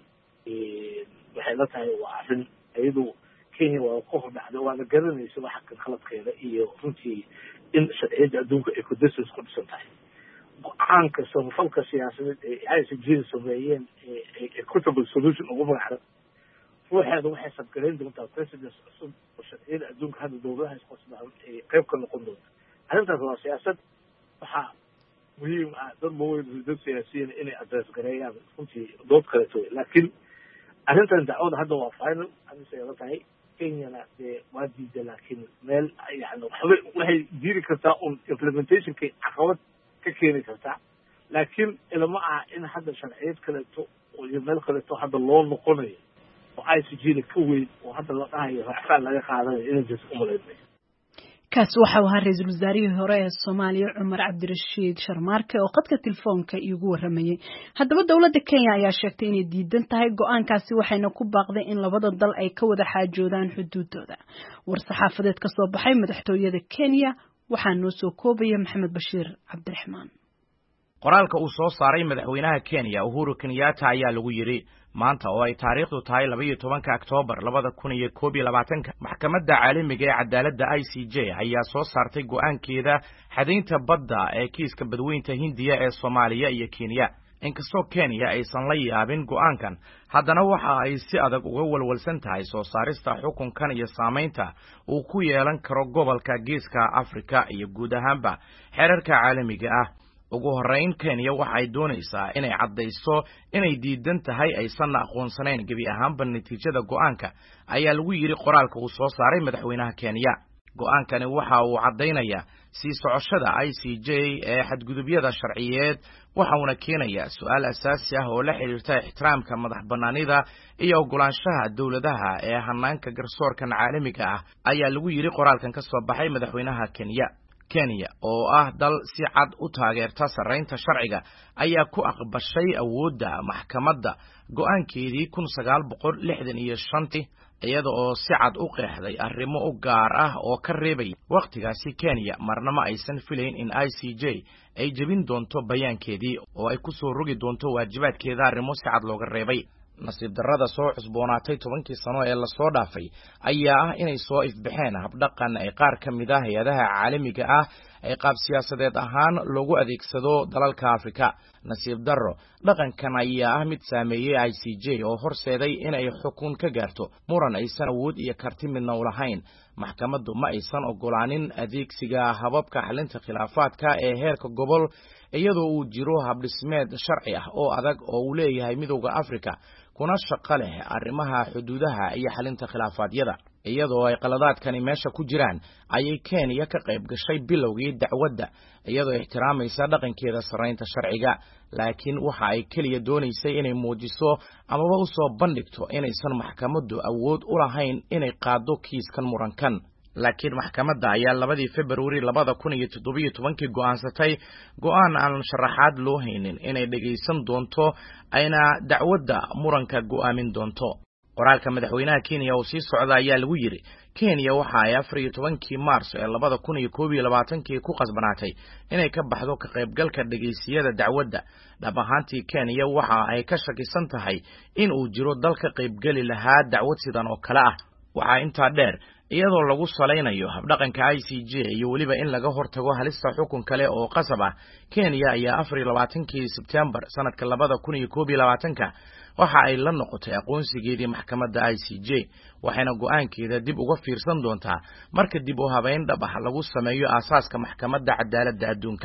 waxay la tahay waa arrin iyadu kenya waa ka hor dhacday waana garanaysa waxa kan khaladkeeda iyo runtii in sharciyada adduunka ay kudasas ku dhisan tahay go-aanka samafalka siyaasadeed ee i c g da sameeyeen equitable solution ugu magacaada ruuxeeda waxay sabgarayn doontaa president cusub oo sharciyada adduunka hadda dowladaha isqosdaan ay qayb ka noqon doonta arrintaas waa siyaasad waxaa muhiim ah dad maweyn dad siyaasiyiin inay address gareeyaan runtii dood kaleeto laakiin arrintan dacwada hadda waa final hadisay la tahay kenyana dee waa diida laakiin meel yani waxbay waxay diiri kartaa un implementationkay caqabad ka keeni kartaa laakiin ilama ah in hadda sharciyad kaleeto iyo meel kaleeto hadda loo noqonayo oo i c g da ka weyn oo hadda la dhahayo racfaan laga qaadanayo inay jas umaleynay kaas waxa uu ahaa ra-iisul wasaarihii hore ee soomaaliya cumar cabdirashiid sharmaarke oo qadka telefoonka iigu waramayey haddaba dowladda kenya ayaa sheegtay inay diidan tahay go-aankaasi waxayna ku baaqday in labada dal ay ka wada xaajoodaan xuduudooda war saxaafadeed ka soo baxay madaxtooyada kenya waxaa noo soo koobaya maxamed bashiir cabdiraxmaan qoraalka uu soo saaray madaxweynaha kenya uhuru kenyatta ayaa lagu yidhi maanta oo ay taariikhdu tahay laba iyo tobanka oktoobar labada kun iyo koob iyo labaatanka maxkamadda caalamiga ee cadaaladda i c j ayaa soo saartay go-aankeeda xadaynta badda ee kiiska badweynta hindiya ee soomaaliya iyo kenya inkastoo kenya aysan la yaabin go-aankan haddana waxa ay si adag uga walwalsan tahay soo saarista xukunkan iyo saamaynta uu ku yeelan karo gobolka geeska afrika iyo guud ahaanba xeerarka caalamiga ah ugu horrayn kenya waxa ay doonaysaa inay caddayso inay diidan tahay aysanna aqoonsanayn gebi ahaanba natiijada go'aanka ayaa lagu yidhi qoraalka uu soo saaray madaxweynaha kenya go'aankani waxa uu caddaynayaa sii socoshada i c j ee xadgudubyada sharciyeed waxa uuna keenayaa su'aal asaasi ah oo la xidhiirta ixtiraamka madax bannaanida iyo oggolaanshaha dowladaha ee hannaanka garsoorkan caalamiga ah ayaa lagu yidhi qoraalkan ka soo baxay madaxweynaha kenya kenya oo ah dal si cad u taageerta sarraynta sharciga ayaa ku aqbashay awoodda maxkamadda go'aankeedii kun sagaal boqol lixdan iyo shantii iyada oo si cad u qeexday arrimo u gaar ah oo ka reebay wakhtigaasi kenya marna ma aysan filayn in i c j ay jebin doonto bayaankeedii oo ay ku soo rogi doonto waajibaadkeeda arrimo si cad looga reebay nasiib darrada soo cusboonaatay tobankii sano ee lasoo dhaafay ayaa ah inay soo ifbaxeen habdhaqan ay qaar ka mid ah hay-adaha caalamiga ah ay qaab siyaasadeed ahaan loogu adeegsado dalalka afrika nasiib darro dhaqankan ayaa ah mid saameeyey i c j oo horseeday inay xukun ka gaarto muran aysan awood iyo karti midna u lahayn maxkamaddu ma aysan oggolaanin adeegsiga hababka xalinta khilaafaadka ee heerka gobol iyadoo uu jiro habdhismeed sharci ah oo adag oo uu leeyahay midowda afrika kuna shaqo leh arrimaha xuduudaha iyo xalinta khilaafaadyada iyadoo ay qaladaadkani meesha ku jiraan ayay kenya ka qayb gashay bilowgii dacwadda iyadoo ixtiraamaysa dhaqankeeda sarraynta sharciga laakiin waxa ay keliya doonaysay inay muujiso amaba u soo bandhigto inaysan maxkamaddu awood u lahayn inay qaado kiiskan murankan laakiin maxkamadda ayaa labadii februari labada kun iyo toddobiyo tobankii go'aansatay go'aan aan sharaxaad loo haynin inay dhegaysan doonto ayna dacwadda muranka go'aamin doonto qoraalka madaxweynaha kenya oo sii socda ayaa lagu yidhi kenya waxa ay afar iyo tobankii maars ee labada kun iyo koob iyo labaatankii ku qasbanaatay inay ka baxdo ka qaybgalka dhegaysiyada dacwadda dhab ahaantii kenya waxa ay ka shakisan tahay in uu jiro dal ka qaybgeli lahaa dacwad sidan oo kale ah waxaa intaa dheer iyadoo lagu salaynayo habdhaqanka i c j iyo weliba in laga hortago halista xukun kale oo qasab ah kenya ayaa afar iyo labaatankii sebtembar sanadka labada kun iyo koob iyo labaatanka waxa ay la noqotay aqoonsigeedii maxkamadda i c j waxayna go'aankeeda dib uga fiirsan doontaa marka dib u habayn dhab ah lagu sameeyo aasaaska maxkamadda cadaaladda adduunka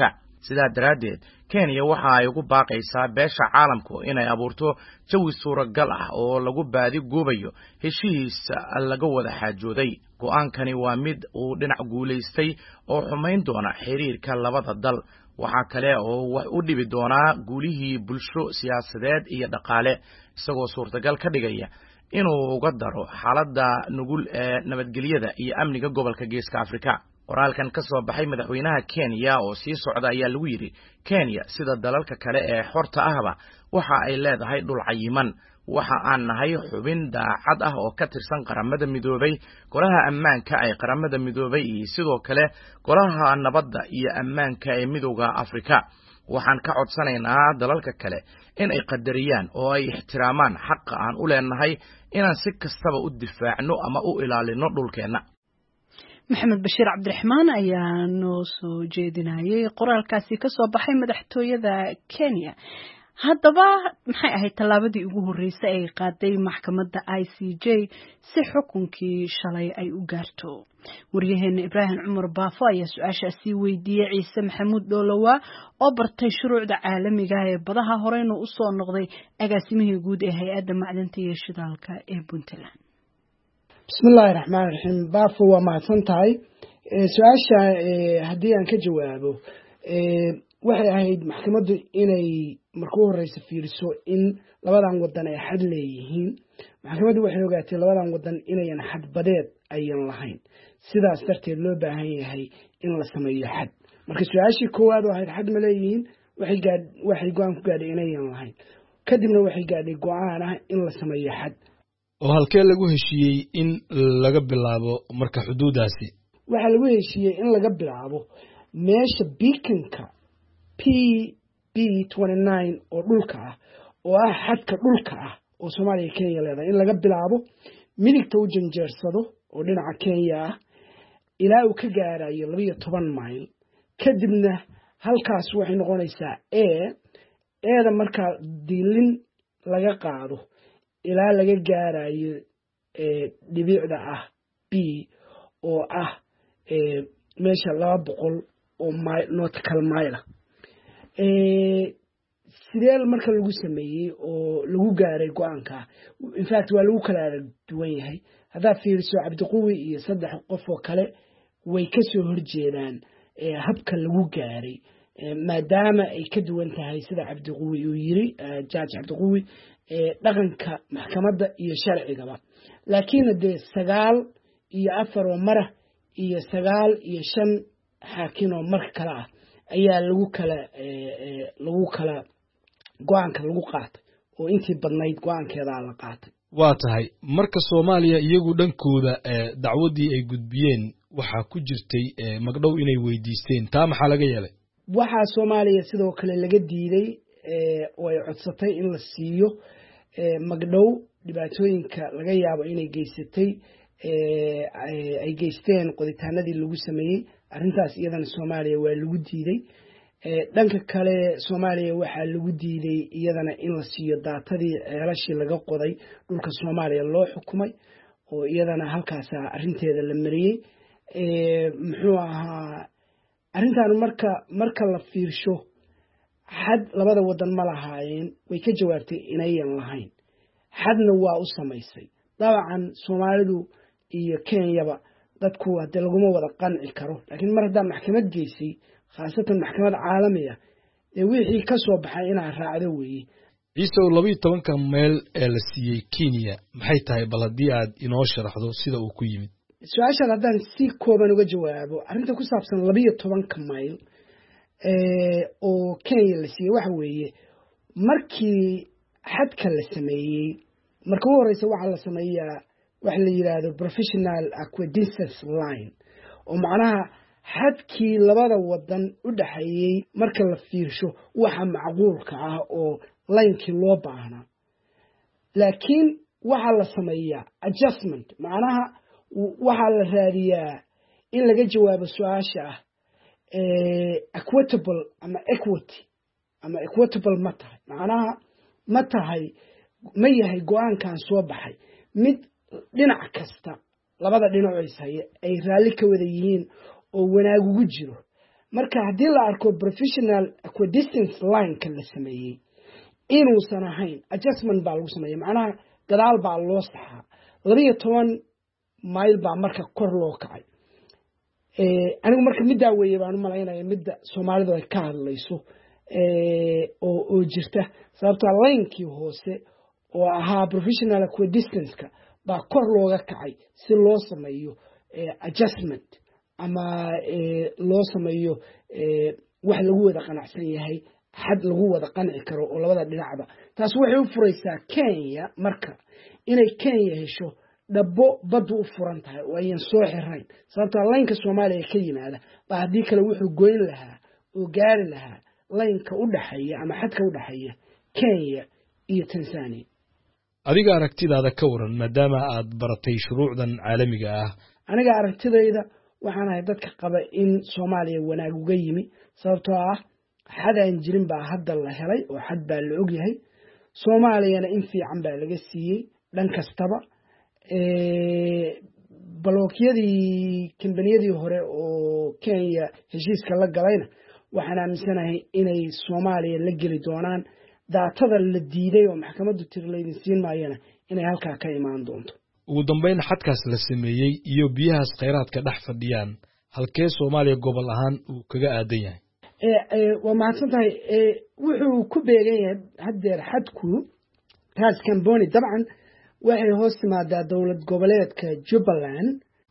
sidaa daraaddeed Kenya waxa ay ugu baaqaysaa beesha caalamku inay abuurto jawi suuragal ah oo lagu baadi goobayo heshiis laga wada xaajooday. go'aankani waa mid uu dhinac guuleystay oo xumayn doona xiriirka labada dal. waxa kale oo u dhibi doona guulihii bulsho, siyaasadeed iyo dhaqaale, isagoo suurtagal ka dhigaya inuu uga daro xaaladda nugul ee nabadgelyada iyo amniga gobolka Geeska Afrika. qoraalkan ka soo baxay madaxweynaha Kenya oo sii socda ayaa lagu yiri Kenya sida dalalka kale ee xorta ahba waxa ay leedahay dhul cayiman. waxa aan nahay xubin daacad ah oo ka tirsan qaramada midoobay, golaha ammaanka ay qaramada midoobay iyo sidoo kale golaha nabadda iyo ammaanka ee midowga Afrika. waxaan ka codsanaynaa dalalka kale in ay qadariyaan oo ay ixtiraamaan xaqa aan u leenahay inaan si kastaba u difaacno ama u ilaalino dhulkeena. maxamed bashiir cabdiraxmaan ayaa noo soo jeedinayay qoraalkaasi ka soo baxay madaxtooyada Kenya. haddaba maxay ahayd tallaabadii ugu horeysay ay qaaday maxkamadda I C J si xukunkii shalay ay u gaarto? waryaheena Ibraahim Cumar Baafo ayaa su-aashaasi weydiiyey Ciise Maxamuud Dhoolowa oo bartay shuruucda caalamiga ah ee badaha horeyna u soo noqday agaasimihii guud ee hay'adda macdanta iyo shidaalka ee Puntland. bismillaahi raxmaani raxiim. Baafo waa mahadsan tahay. su-aasha haddii aan ka jawaabo, waxay ahayd maxkamaddu inay markuu horeysa fiiriso in labadan wadan ay xad leeyihiin. maxkamaddu waxay ogaatay labadan wadan inayan xad badeed ayan lahayn, sidaas darteed loo baahan yahay in la sameeyo xad. marka su-aashii koowaad oo ahayd xad ma leeyihiin, waxay gaad waxay go-aan ku gaadhay inayan lahayn. kadibna waxay gaadhay go-aan ah in la sameeyo xad. oo halkee lagu heshiiyey in laga bilaabo marka xuduudaasi? waxaa lagu heshiiyey in laga bilaabo meesha beaconka P B twenty-nine oo dhulka ah oo ah xadka dhulka ah oo Soomaaliya Kenya leedahay, in laga bilaabo midigta u janjeersado oo dhinaca Kenya ah ilaa uu ka gaarayo laba iyo toban mayl. kadibna halkaas waxay noqonaysaa A eeda marka diilin laga qaado ilaa laga gaarayo dhibicda ah B oo ah meesha laba boqol oo mayl nautical mile. sidee marka lagu sameeyey oo lagu gaaray go-aanka? in fact waa lagu kala duwan yahay. haddaad fiiriso Cabdiquwi iyo saddex qof oo kale way ka soo horjeedaan habka lagu gaaray, maadaama ay ka duwan tahay sida Cabdiquwi uu yiri, judge Cabdiquwi, dhaqanka maxkamadda iyo sharcigaba. laakiin hadee sagaal iyo afar oo mara iyo sagaal iyo shan xaakin oo marka kale ah ayaa lagu kala lagu kala go-aanka lagu qaatay oo intii badnayd go-aankeeda la qaatay. waa tahay marka Soomaaliya iyagu dhankooda dacwadii ay gudbiyeen waxaa ku jirtay magdhow inay weydiisteen, taa maxaa laga yeelay? waxaa Soomaaliya sidoo kale laga diiday oo ay codsatay in la siiyo magdhow dhibaatooyinka laga yaabo inay geysatay ay geysteen qoditaanadii lagu sameeyey. arrintaas iyadana Soomaaliya waa lagu diiday. dhanka kale Soomaaliya waxaa lagu diiday iyadana in la siiyo daatadii ceelashii laga qoday dhulka Soomaaliya loo xukumay oo iyadana halkaas arrinteeda la mariyay. muxuu ahaa arrintan marka marka la fiirsho xad labada wadan ma lahaayeen, way ka jawaabtay inayan lahayn. xadna waa u samaysay. dabcan Soomaalidu iyo Kenyaba dadku hadda laguma wada qanci karo, laakiin mar hadda maxkamad geysay, khaasatan maxkamad caalami ah, ee wixii ka soo baxay inaa raacdo weeye. ciise laba iyo toban meel ee la siiyey Kenya maxay tahay? bal haddii aad inoo sharaxdo sida uu ku yimid. su-aashan haddaan si kooban uga jawaabo, arrinta ku saabsan laba iyo toban mayl oo Kenya la siiyey waxa weeye markii xadka la sameeyey. marka ugu horeysa waxaa la sameeyaa waxa la yiraahdo professional aqueducts line, oo macnaha xadkii labada wadan u dhaxeeyay marka la fiirsho waxa macquulka ah oo line-kii loo baahnaa. laakiin waxaa la sameeyaa adjustment, macnaha waxaa la raadiyaa in laga jawaabo su-aasha ah equitable ama equity ama equitable ma tahay, macnaha ma tahay ma yahay go-aankan soo baxay mid dhinac kasta labada dhinac ay raalli ka wada yihiin oo wanaag ugu jiro. marka haddii la arko professional equidistance lineka la sameeyey inuusan ahayn adjustment baa lagu sameeya macnaha gadaal baa loo saxaa labiyo toban mayl baa marka kor loo kacay anigu marka middaa weeye baan u malaynaya midda soomaalidu ay ka hadlayso oo oo jirta sababtoo linekii hoose oo ahaa professional equidistance-ka baa kor looga kacay si loo sameeyo adjustment ama loo sameeyo wax lagu wada qanacsan yahay xad lagu wada qanci karo oo labada dhinacba taas waxay u furaysaa Kenya marka inay Kenya hesho dhabo badu u furan tahay oo ayaan soo xirayn sababtoo lineka Soomaaliya ka yimaada baa hadii kale wuxuu goyn lahaa oo gaari lahaa lineka u dhaxeeya ama xadka u dhaxeeya Kenya iyo Tanzania adiga aragtidaada ka waran maadaama aad baratay shuruucdan caalamiga ah aniga aragtidayda waxaan ahay dadka qaba in Soomaaliya wanaag uga yimi sababtoo ah xadaan jirin baa hadda la helay oo xad baa la og yahay Soomaaliyana in fiican baa laga siiyay dhan kastaba ee balookyadii kambaniyadii hore oo Kenya heshiiska la galayna waxaan aaminsanahay inay Soomaaliya la geli doonaan daatada la diiday oo maxkamaddu tirleydin siin maayana inay halkaa ka imaan doonto ugu dambeyn xadkaas la sameeyey iyo biyahaas kheyraadka dhex fadhiyaan halkee Soomaaliya gobol ahaan uu kaga aadan yahay ee waa mahadsan tahay wuxuu ku beegan yahay haddeer xadku taas Kamboni dabcan waxay hoos timaadaa dowlad goboleedka Jubbaland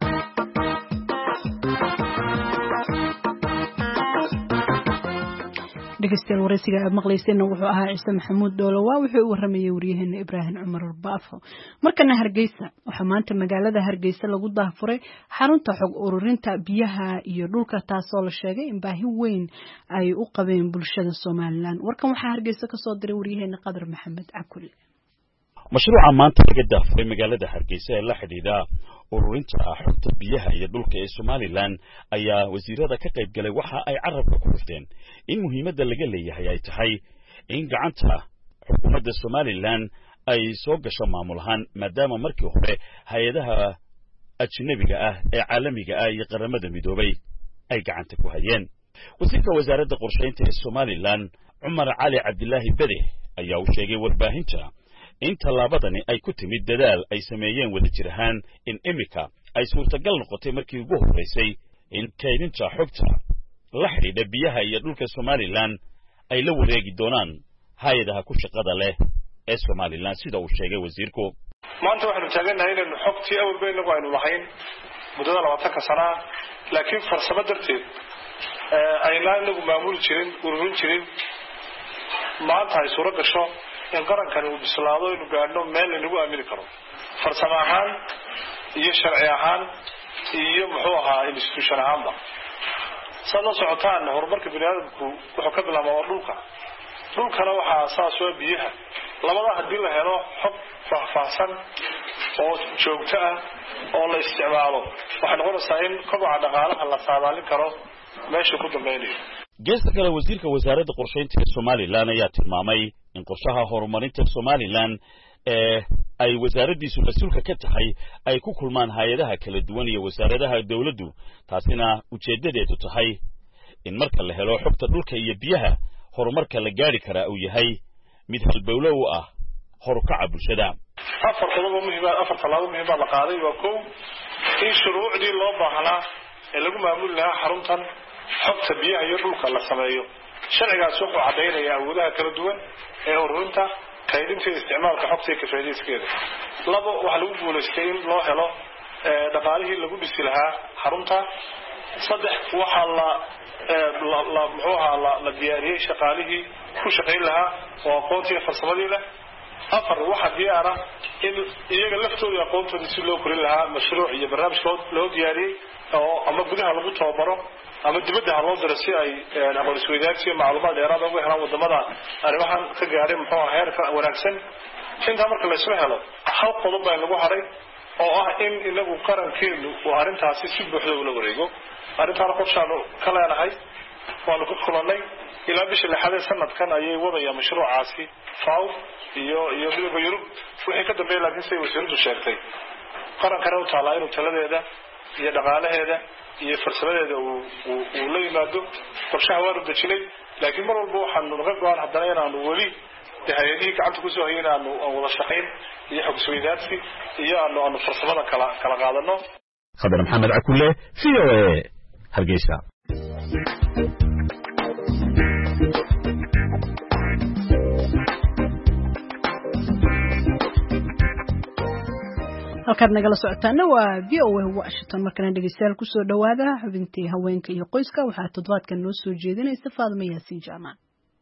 dhegeystayaal waraysiga aad maqlayseen wuxuu ahaa Ciise Maxamuud Doolowa wuxuu u waramayay wariyaheena Ibraahim Cumar Baafo markana Hargeysa waxa maanta magaalada Hargeysa lagu daafuray xarunta xog ururinta biyaha iyo dhulka taasoo la sheegay in baahi weyn ay u qabeen bulshada Soomaaliland warkan waxa Hargeysa ka soo diray wariyaheena Qadar Maxamed Cabkul mashruuca maanta laga daafuray magaalada Hargeysa ee la xidhiidha ururinta xogta biyaha iyo dhulka ee Soomaaliland ayaa wasiirada ka qayb galay waxa ay carabka ku dhufteen in muhiimadda laga leeyahay ay tahay in gacanta xukuumadda Soomaaliland ay soo gasho maamul ahaan maadaama markii hore hay'adaha ajnabiga ah ee caalamiga ah iyo qaramada midoobay ay gacanta ku hayeen wasiirka wasaaradda qorsheynta ee Soomaaliland Cumar Cali Cabdilaahi Bade ayaa u sheegay warbaahinta in talaabadani ay ku timid dadaal ay sameeyeen wada jirahan in imika ay suurtagal noqotay markii ugu horeysay in kaydinta xogta la xidhiidha biyaha iyo dhulka Soomaaliland ay la wareegi doonaan hay'adaha ku shaqada leh ee Soomaaliland sida uu sheegay wasiirku maanta waxaanu taaganahay in xogtii awal bay nagu aynu lahayn muddada labaatan sano laakiin farsamo darteed ay laanagu maamul jirin ururin jirin maanta ay suura gasho in qarankan uu bislaado inuu gaadho meel lagu aamini karo farsamo ahaan iyo sharci ahaan iyo muxuu ahaa institution ahaanba sida socotaan horumarka bini'aadamku wuxuu ka bilaabmaa dhulka dhulkana waxa asaas u ah biyaha labada hadii la helo xog faahfaahsan oo joogto ah oo la isticmaalo waxa noqonaysaa in kobaca dhaqaalaha la saadaalin karo meesha ku dambeynaya geesta kale wasiirka wasaaradda qorsheynta ee Soomaaliland ayaa tilmaamay in qorshaha horumarinta Soomaaliland ee ay wasaaraddiisu mas'uulka ka tahay ay ku kulmaan hay'adaha kala duwan iyo wasaaradaha dawladdu taasina ujeedadeedu tahay in marka la helo xogta dhulka iyo biyaha horumarka la gaari kara uu yahay mid halbowlo u ah horukaca bulshada afar qodob muhiim ah afar talaabo muhiim ah la qaaday waa koow in shuruucdii loo baahnaa ee lagu maamuli lahaa xaruntan xogta biyaha iyo dhulka la sameeyo sharcigaas wuxuu cadeynayaa awoodaha kala duwan ee ururinta kaydinta isticmaalka xogta ka faa'iideyskeeda labo waxa lagu guuleystay in loo helo dhaqaalihii lagu dhisi lahaa xarunta saddex waxa la la muxuu ahaa la diyaariyay shaqaalihii ku shaqeyn lahaa oo aqoontii farsamadii leh afar waxa diyaara in iyaga laftooda aqoontooda si loo korin lahaa mashruuc iyo barnaamij loo diyaariyay oo ama gudaha lagu tababaro ama dibadda loo diro si ay aqoon isweydaarsi iyo macluumaad dheeraad uga helaan wadamada arrimahan ka gaaray muxuu ahaa heerka wanaagsan inta marka la isla helo hal qodob baa lagu haray oo ah in inagu qarankeenu uu arintaasi si buuxda ula wareego arintaana qorshaanu ka leenahay waanu ku kulanay ilaa bisha lixaad ee sanadkan ayay wadaya mashruucaasi faaw iyo iyo midowga Yurub wixii ka dambeeyay laakiin say wasiiradu sheegtay qarankana uu taalaa inuu taladeeda iyo dhaqaalaheeda iyo farsamadeeda uu uu la yimaado qorshaha waanu dejinay laakiin mar walba waxaanu naga go'aan haddana inaanu weli hay'adihii gacanta ku soo hayeen aanu wada shaqayn iyo xog isweydaarsi iyo aanu aanu farsamada kala kala qaadano Khadar Maxamed Cakulle V O A Hargeysa halkaad nagala socotaana waa V O A Washington markana dhegeystayaal ku soo dhawaada xubintii haweenka iyo qoyska waxaa toddobaadkan noo soo jeedinaysa Faadimo Yaasiin Jaamac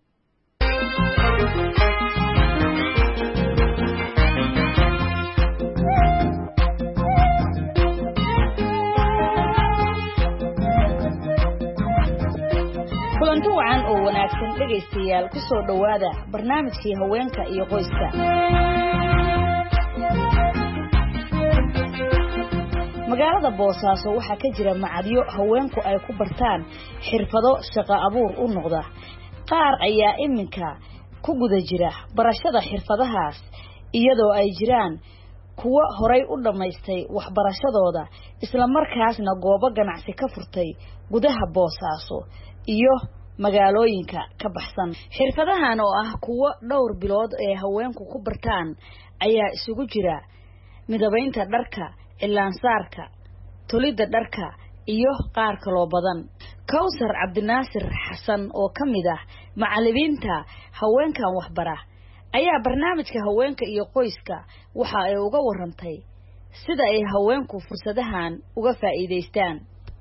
kulanti wacan oo wanaagsan dhegeystayaal ku soo dhawaada barnaamijkii haweenka iyo qoyska magaalada Boosaaso waxaa ka jira macadyo haweenku ay ku bartaan xirfado shaqo abuur u noqda qaar ayaa iminka ku guda jira barashada xirfadahaas iyadoo ay jiraan kuwa horay u dhamaystay waxbarashadooda isla markaasna goobo ganacsi ka furtay gudaha Boosaaso iyo magaalooyinka ka baxsan xirfadahan oo ah kuwa dhowr bilood ee haweenku ku bartaan ayaa isugu jira midabaynta dharka ilaansaarka tolida dharka iyo qaar kale badan Kawsar Cabdinaasir Xasan oo kamid ah macallimiinta haweenkan waxbara ayaa barnaamijka haweenka iyo qoyska waxa ay uga warantay sida ay haweenku fursadahan uga faa'iideystaan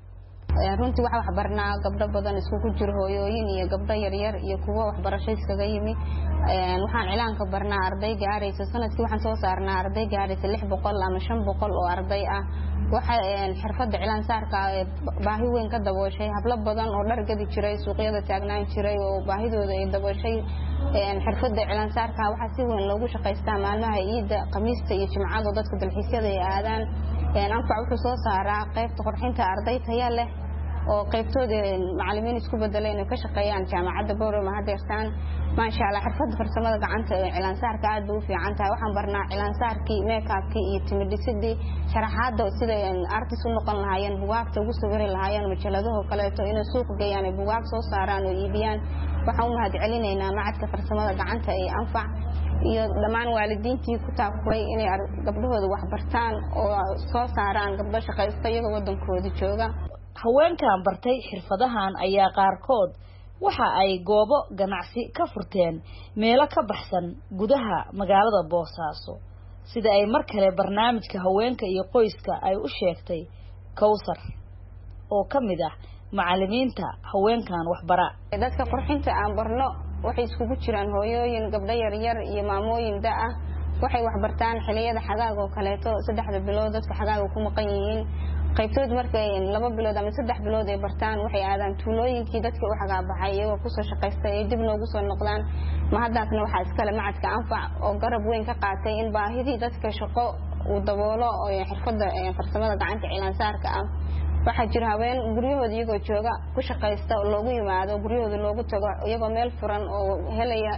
runtii waxa wax barnaa gabdho badan isku jiro hooyooyin iyo gabdho yar yar iyo kuwa waxbarasho iskaga yimi een waxaan cilaanka barnaa arday gaaraysa sanadkii waxaan soo saarnaa arday gaaraysa lix boqol ama shan boqol oo arday ah waxa een xirfadda cilaan saarka baahi weyn ka dabooshay hablo badan oo dhar gadi jiray suuqyada taagnaan jiray oo baahidooda ay dabooshay een xirfadda cilaan saarka waxa si weyn loogu shaqeystaa maalmaha ciida khamiista iyo jimcada dadka dalxiisyada ay aadaan een anfac wuxuu soo saaraa qaybta qurxinta arday tayo leh oo qaybtooda macallimiin isku bedeleen oo ka shaqeeyaan jaamacadda Boorama hadeertaan ma sha Allah xirfadda farsamada gacanta ee cilaan saarka aad u fiican tahay waxaan barnaa cilaan saarkii make-upkii iyo timidhisidii sharaxaadda sida artist u noqon lahaayeen buugaagta ugu sawiri lahaayeen majaladaha kale oo inay suuq geeyaan buugaag soo saaraan oo iibiyaan waxaan u mahad celinaynaa macadka farsamada gacanta ee anfac iyo dhamaan waalidiintii ku taaqulay inay gabdhahooda wax bartaan oo soo saaraan gabdho shaqaysta iyagoo wadankooda jooga haweenkan bartay xirfadahan ayaa qaarkood waxa ay goobo ganacsi ka furteen meelo ka baxsan gudaha magaalada Boosaaso sida ay mar kale barnaamijka haweenka iyo qoyska ay u sheegtay Kawsar oo kamid ah macallimiinta haweenkan waxbara dadka qurxinta aan barno waxay isku jiraan hooyooyin gabdho yar yar iyo maamooyin da ah waxay wax bartaan xiliyada xagaaga oo kaleeto saddexda bilood dadka xagaaga ku maqan yihiin qaybtood markay laba bilood ama saddex bilood ay bartaan waxay aadaan tuulooyinkii dadka u xagaa baxay iyagoo ku soo shaqaystay ay dib noogu soo noqdaan ma haddaasna waxa iska le macadka anfac oo garab weyn ka qaatay in baahidii dadka shaqo uu daboolo oo xirfadda farsamada gacanta cilaan saarka ah waxa jira haween guryahooda iyagoo jooga ku shaqaysta oo loogu yimaado guryahooda loogu tago iyagoo meel furan oo helaya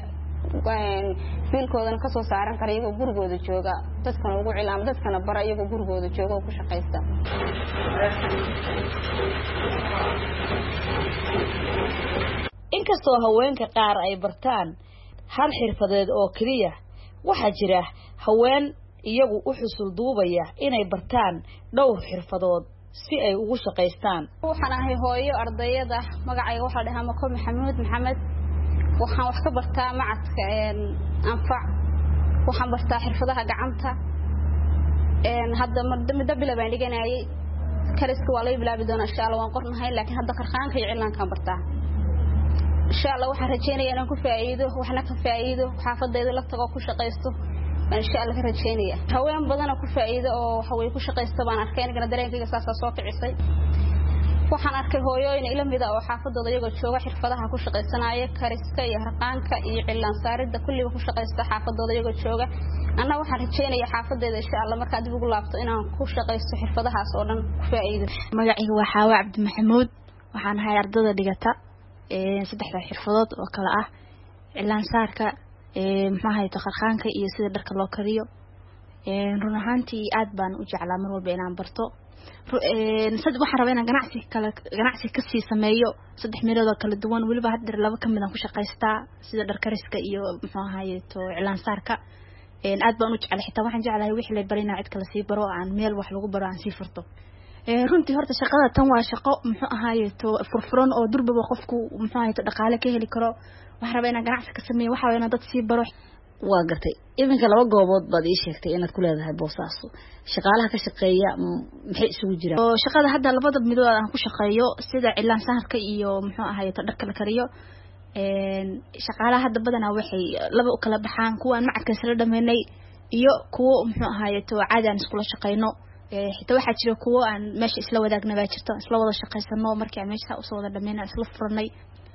biilkoodan ka soo saaran kara iyagoo gurigooda jooga dadkana ugu cilaam dadkana bara iyagoo gurigooda jooga oo ku shaqaysta inkastoo haweenka qaar ay bartaan hal xirfadeed oo kaliya waxa jira haween iyagu u xusul duubaya inay bartaan dhowr xirfadood si ay ugu shaqaystaan waxaan ahay hooyo ardayada magacayga waxa dhahaa Mako Maxamuud Maxamed waxaan wax ka bartaa macadka een anfac waxaan bartaa xirfadaha gacanta een hadda muddo bila baan dhiganayay kariska waa la bilaabi doonaa insha Allah waan qornahay laakiin hadda qarqaanka iyo cilaanka bartaa insha Allah waxaan rajeynayaa inaan ku faa'iido waxna ka faa'iido xaafadayda la tago ku shaqaysto insha Allah ka rajeynaya haween badan oo ku faa'iido oo waxa way ku shaqaysto baan arkay inagana dareenkayga saas soo kicisay waxaan arkay hooyooyin ila mid ah oo xaafadooda iyagoo jooga xirfadaha ku shaqaysanaya kariska iyo harqaanka iyo cilaan saaridda kulliba ku shaqaysta xaafadooda iyagoo jooga anna waxaan rajeynayaa xaafadayda insha Allah marka dib ugu laabto inaan ku shaqaysto xirfadahaas oo dhan ku faa'iido magacayga waa Xaawa Cabdi Maxamuud waxaan ahay ardayda dhigata ee saddexda xirfadood oo kala ah cilaan saarka ee maxay tahay iyo sida dharka loo kariyo ee run ahaantii aad baan u jeclaa mar walba inaan barto sad waxaan rabaa inaan ganacsi kala ganacsi ka sii sameeyo saddex meelood oo kala duwan waliba hadda laba ka mid aan ku shaqaystaa sida dharkariska iyo muxuu ahaayay to cilaan saarka een aad baan u jecelahay xitaa waxaan jecelahay wixii la barinaa cid kala sii baro aan meel wax lagu baro aan sii furto ee runtii horta shaqada tan waa shaqo muxuu ahaayay to furfuran oo durbaba qofku muxuu ahaayay to dhaqaale ka heli karo waxaan rabaa inaan ganacsi ka sameeyo waxa weeyna dad sii baro waa gartay iminka laba goobood baad ii sheegtay inaad ku leedahay Boosaaso shaqaalaha ka shaqeeya maxay isugu jiraan oo shaqada hadda labada midood aan ku shaqeeyo sida cilaan saarka iyo muxuu ahaayay to dharka la kariyo een shaqaalaha hadda badanaa waxay laba u kala baxaan kuwa aan macadka sala dhameynay iyo kuwa muxuu ahaayay to caadi aan isku la shaqeyno ee xitaa waxa jira kuwa aan meesha isla wadaagna baa jirto isla wada shaqeysano markii aan meesha u soo wada dhameynay isla furnay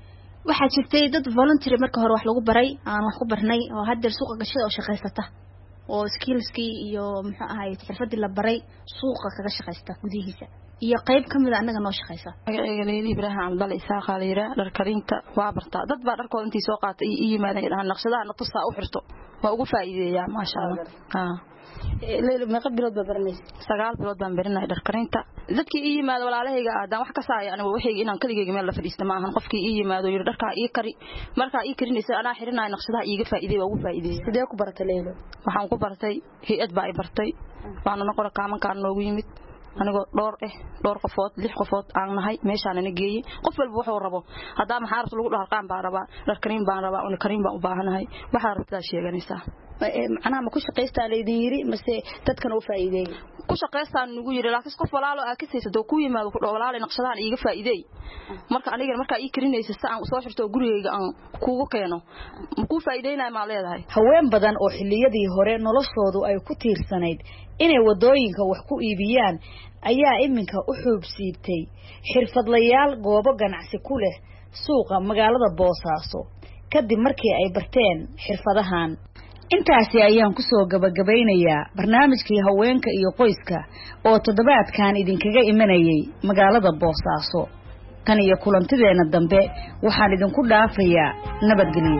waxa jirtay dad voluntary marka hore wax lagu baray aan wax ku barnay oo hadda suuqa gashada oo shaqeysata oo skillski iyo muxuu ahaayay xirfadii la baray suuqa kaga shaqeysta gudihiisa iyo qayb kamid ah anaga noo shaqeysa magaceeyga Ibrahim Abdal Isaaq Khaliira dhar karinta waa barta dad baa dharkooda intii soo qaatay iyo yimaadeen dhahan naqshadaha naqsa u xirto waa ugu faa'iideeyaa ma sha Allah ha leelo ma qabilood babarnays sagaal bilood baan barinay dhar karinta dadkii ii yimaado walaalahayga aadaan wax ka saaya anigu waxay inaan kaligeyga meel la fadhiisto ma ahan qofkii ii yimaado yiri dharka ii kari marka ii karinaysa ana xirinaay naqshadaha iiga faa'iideey waa ugu faa'iideeyay sidee ku baratay leelo waxaan ku bartay hay'ad baa i bartay waana noqon kaaman kaan noogu yimid anigo dhowr eh dhowr qofood lix qofood aan nahay meeshaan ana geeyay qof walba wuxuu rabo hadaa maxaa rabto lagu dhaarqaan baa rabaa dhar karin baan rabaa una karin baan u baahanahay waxa rabtaa sheeganaysaa macnaha ma ku shaqeystaa leedin yiri mase dadkan u faa'iideey ku shaqeystaan nagu yiri laakiin qof walaalo aad ka saysato ku yimaado ku dhawlaale naqshadaan iiga faa'iideey marka aniga marka ii karinaysa saan soo xirto gurigeyga aan kuugu keeno ma ku faa'iideynaa ma leedahay haween badan oo xilliyadii hore noloshoodu ay ku tiirsanayd inay wadooyinka wax ku iibiyaan ayaa iminka u xoobsiibtay xirfadlayaal goobo ganacsi ku leh suuqa magaalada Boosaaso kadib markii ay barteen xirfadahan intaasi ayaan ku soo gabagabeynayaa barnaamijkii haweenka iyo qoyska oo toddobaadkan idinkaga imanayay magaalada Boosaaso tan iyo kulantideena dambe waxaan idinku dhaafayaa nabadgelyo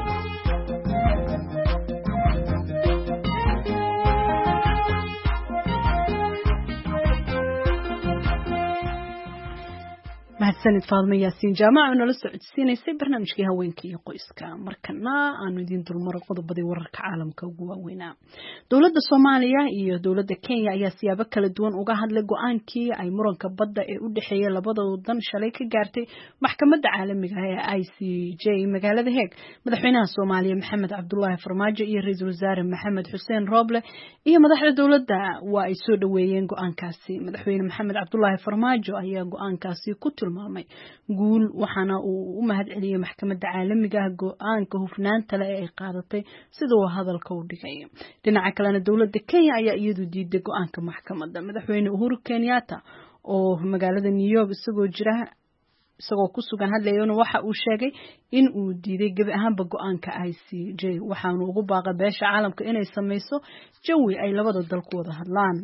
mahadsanid Faadma Yaasiin jaamaca nala socodsiinaysay barnaamijkii haweenka iyo qoyska markana aanu idin dulmaro qodobadii wararka caalamka ugu waaweynaa dawladda Soomaaliya iyo dawladda Kenya ayaa siyaabo kala duwan uga hadlay go'aankii ay muranka badda ee u dhaxeeyay labada wadan shalay ka gaartay maxkamadda caalamiga ah ee I C J magaalada Hague madaxweynaha Soomaaliya Maxamed Cabdullaahi Farmaajo iyo ra'iisul wasaare Maxamed Xuseen Roble iyo madaxda dawladda waa ay soo dhaweeyeen go'aankaasi madaxweyne Maxamed Cabdullaahi Farmaajo ayaa go'aankaasi ku tilmaamay guul waxaana uu u mahad celiyay maxkamadda caalamiga ah go'aanka hufnaanta leh ee ay qaadatay sida uu hadalka u dhigay dhinaca kalena dawladda Kenya ayaa iyadu diiday go'aanka maxkamadda madaxweyne Uhuru Kenyatta oo magaalada New York isagoo jira isagoo ku sugan hadlayna waxa uu sheegay in uu diiday gabi ahaanba go'aanka I C J waxaana ugu baaqay beesha caalamka inay sameyso jawi ay labada dal ku wada hadlaan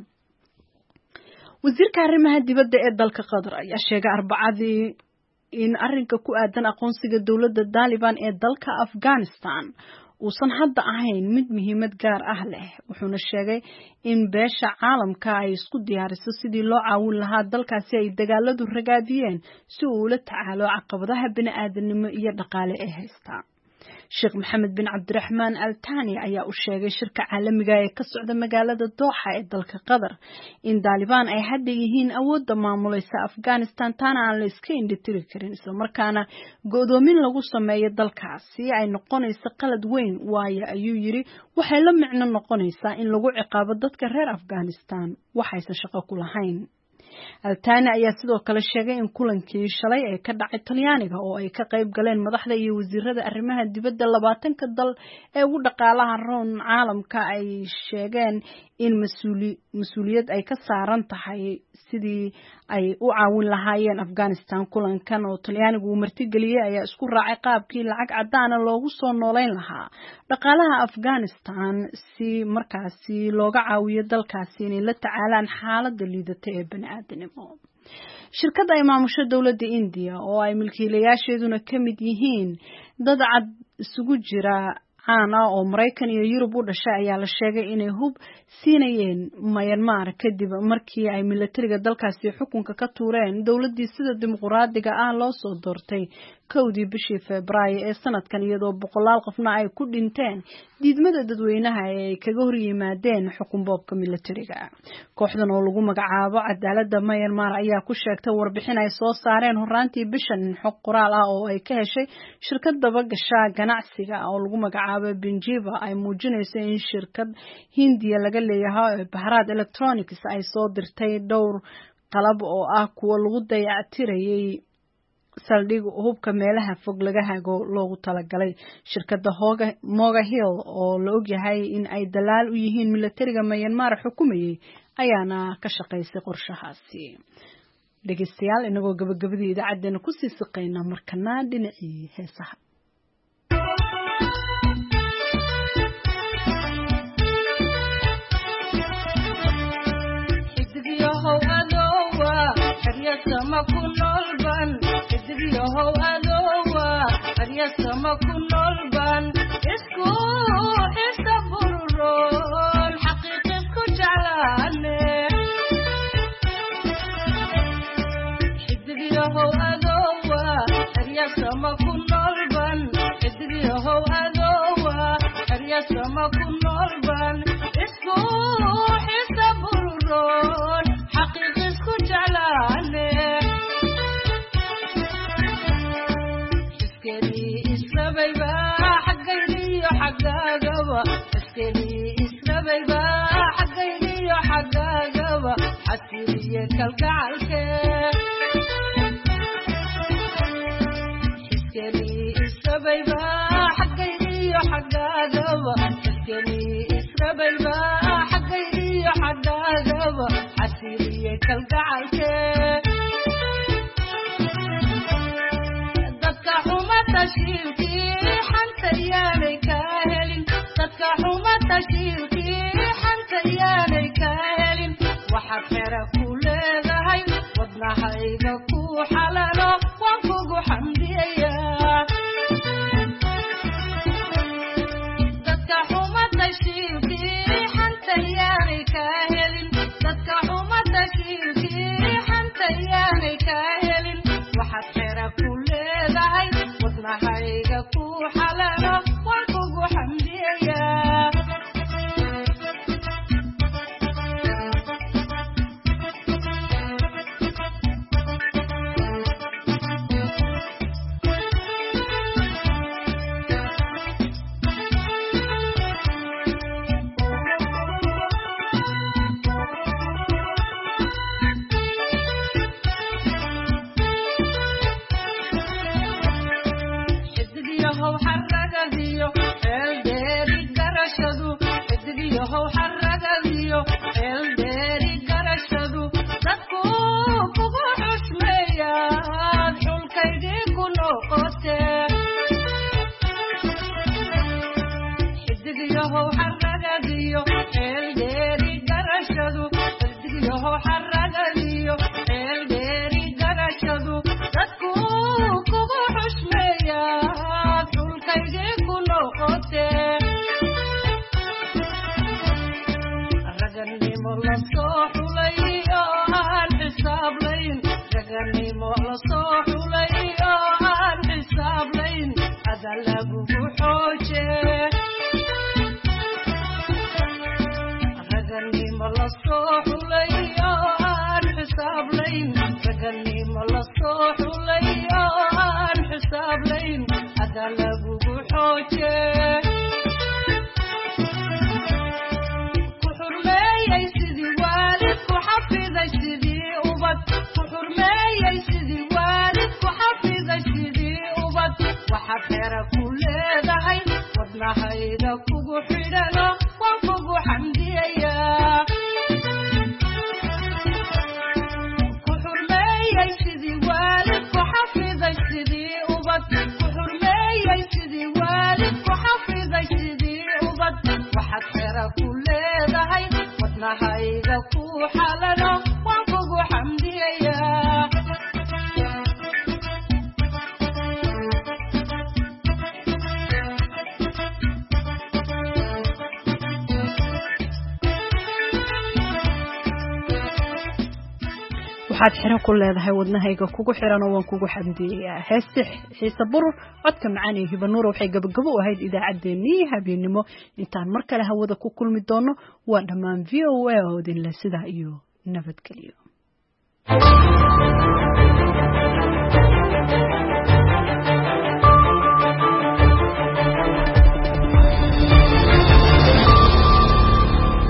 wasiirka arrimaha dibadda ee dalka Qatar ayaa sheegay Arbacadii in arrinka ku aadan aqoonsiga dawladda Taliban ee dalka Afghanistan uusan hadda ahayn mid muhiimad gaar ah leh wuxuuna sheegay in beesha caalamka ay isku diyaariso sidii loo caawin lahaa dalkaasi ay dagaaladu ragaadiyeen si uu ula tacaalo caqabadaha bini'aadanimo iyo dhaqaale ee haysta Sheekh Maxamed bin Cabdiraxmaan Al Thani ayaa u sheegay shirka caalamiga ee ka socda magaalada Doha ee dalka Qatar in Taliban ay hadda yihiin awoodda maamulaysa Afghanistan taana aan la iska indhitiri karin isla markaana go'doomin lagu sameeyo dalkaasi ay noqonayso qalad weyn waayo ayuu yiri waxay la micno noqonaysaa in lagu ciqaabo dadka reer Afghanistan waxaysan shaqo ku lahayn Al Thani ayaa sidoo kale sheegay in kulankii shalay ee ka dhacay Talyaaniga oo ay ka qayb galeen madaxda iyo wasiirada arrimaha dibadda labaatanka dal ee ugu dhaqaalaha roon caalamka ay sheegeen in mas'uuliyad ay ka saaran tahay sidii ay u caawin lahaayeen Afghanistan kulankan oo Talyaanigu uu martigeliyay ayaa isku raacay qaabkii lacag cadaan ah loogu soo nooleyn lahaa dhaqaalaha Afghanistan si markaasi looga caawiyo dalkaasi inay la tacaalaan xaaladda liidata ee bini'aadanimo shirkadda ay maamusho dawladda India oo ay milkiilayaasheeduna ka mid yihiin dad cad isugu jira caan ah oo Mareykan iyo Yurub u dhashay ayaa la sheegay inay hub siinayeen Myanmar kadib markii ay militariga dalkaasi xukunka ka tuureen dowladii sida dimuqraadiga ah loo soo doortay kowdii bishii Febraayo ee sanadkan iyadoo boqolaal qofna ay ku dhinteen diidmada dadweynaha ee ay kaga hor yimaadeen xukun boobka militariga. Kooxdan oo lagu magacaabo cadaaladda Myanmar ayaa ku sheegtay warbixin ay soo saareen horaantii bishan xog qoraal ah oo ay ka heshay shirkad dabagasha ganacsiga oo lagu magacaabo Benjiva ay muujinayso in shirkad Hindiya laga leeyahay Bharat Electronics ay soo dirtay dhowr qalab oo ah kuwa lagu dayactirayay saldhig hubka meelaha fog laga hago loogu talagalay. Shirkadda Moga Hill oo la og yahay in ay dalaal u yihiin militariga Myanmar xukumayay ayaana ka shaqaysay qorshahaasi. dhegeystayaal inagoo gabagabadii idaacadeena ku sii siqayna markana dhinacii heesaha. Sama kunol ban, idriyo ho alowa, ariya sama kunol ban, isku isaburon, haqiqi isku jalane. Idriyo ho alowa, ariya sama kunol ban, idriyo ho alowa, ariya sama kunol ban, isku isaburon, haqiqi isku jalane. Iskeli israbayba xaqaygiyo xaqaagaba xasiliye kalgacalke iskeli israbayba xaqaygiyo xaqaagaba iskeli israbayba xaqaygiyo xaqaagaba xasiliye kalgacalke dadka xuma tashiilki xanta yaanay ka helin dadka xuma tashiilki xanta yaanay ka helin waxaad xera ku leedahay wadnahayga ku xalalo waan kugu xamdiyayaa dadka xuma tashiilki xanta yaanay ka helin dadka xuma tashiilki xanta yaanay ka helin waxaad xera ku leedahay wadnahayga ku xalalo waan kugu xamdiyayaa waxaad xiro ku leedahay wadnahayga kugu xiran oo waan kugu xamdiyaa heesti xiisa burur codka macaan ee hibanuur waxay gabagabo u ahayd idaacadeennii habeenimo intaan mar kale hawada ku kulmi doono waa dhammaan V O A oo idin la sidaa iyo nabadgelyo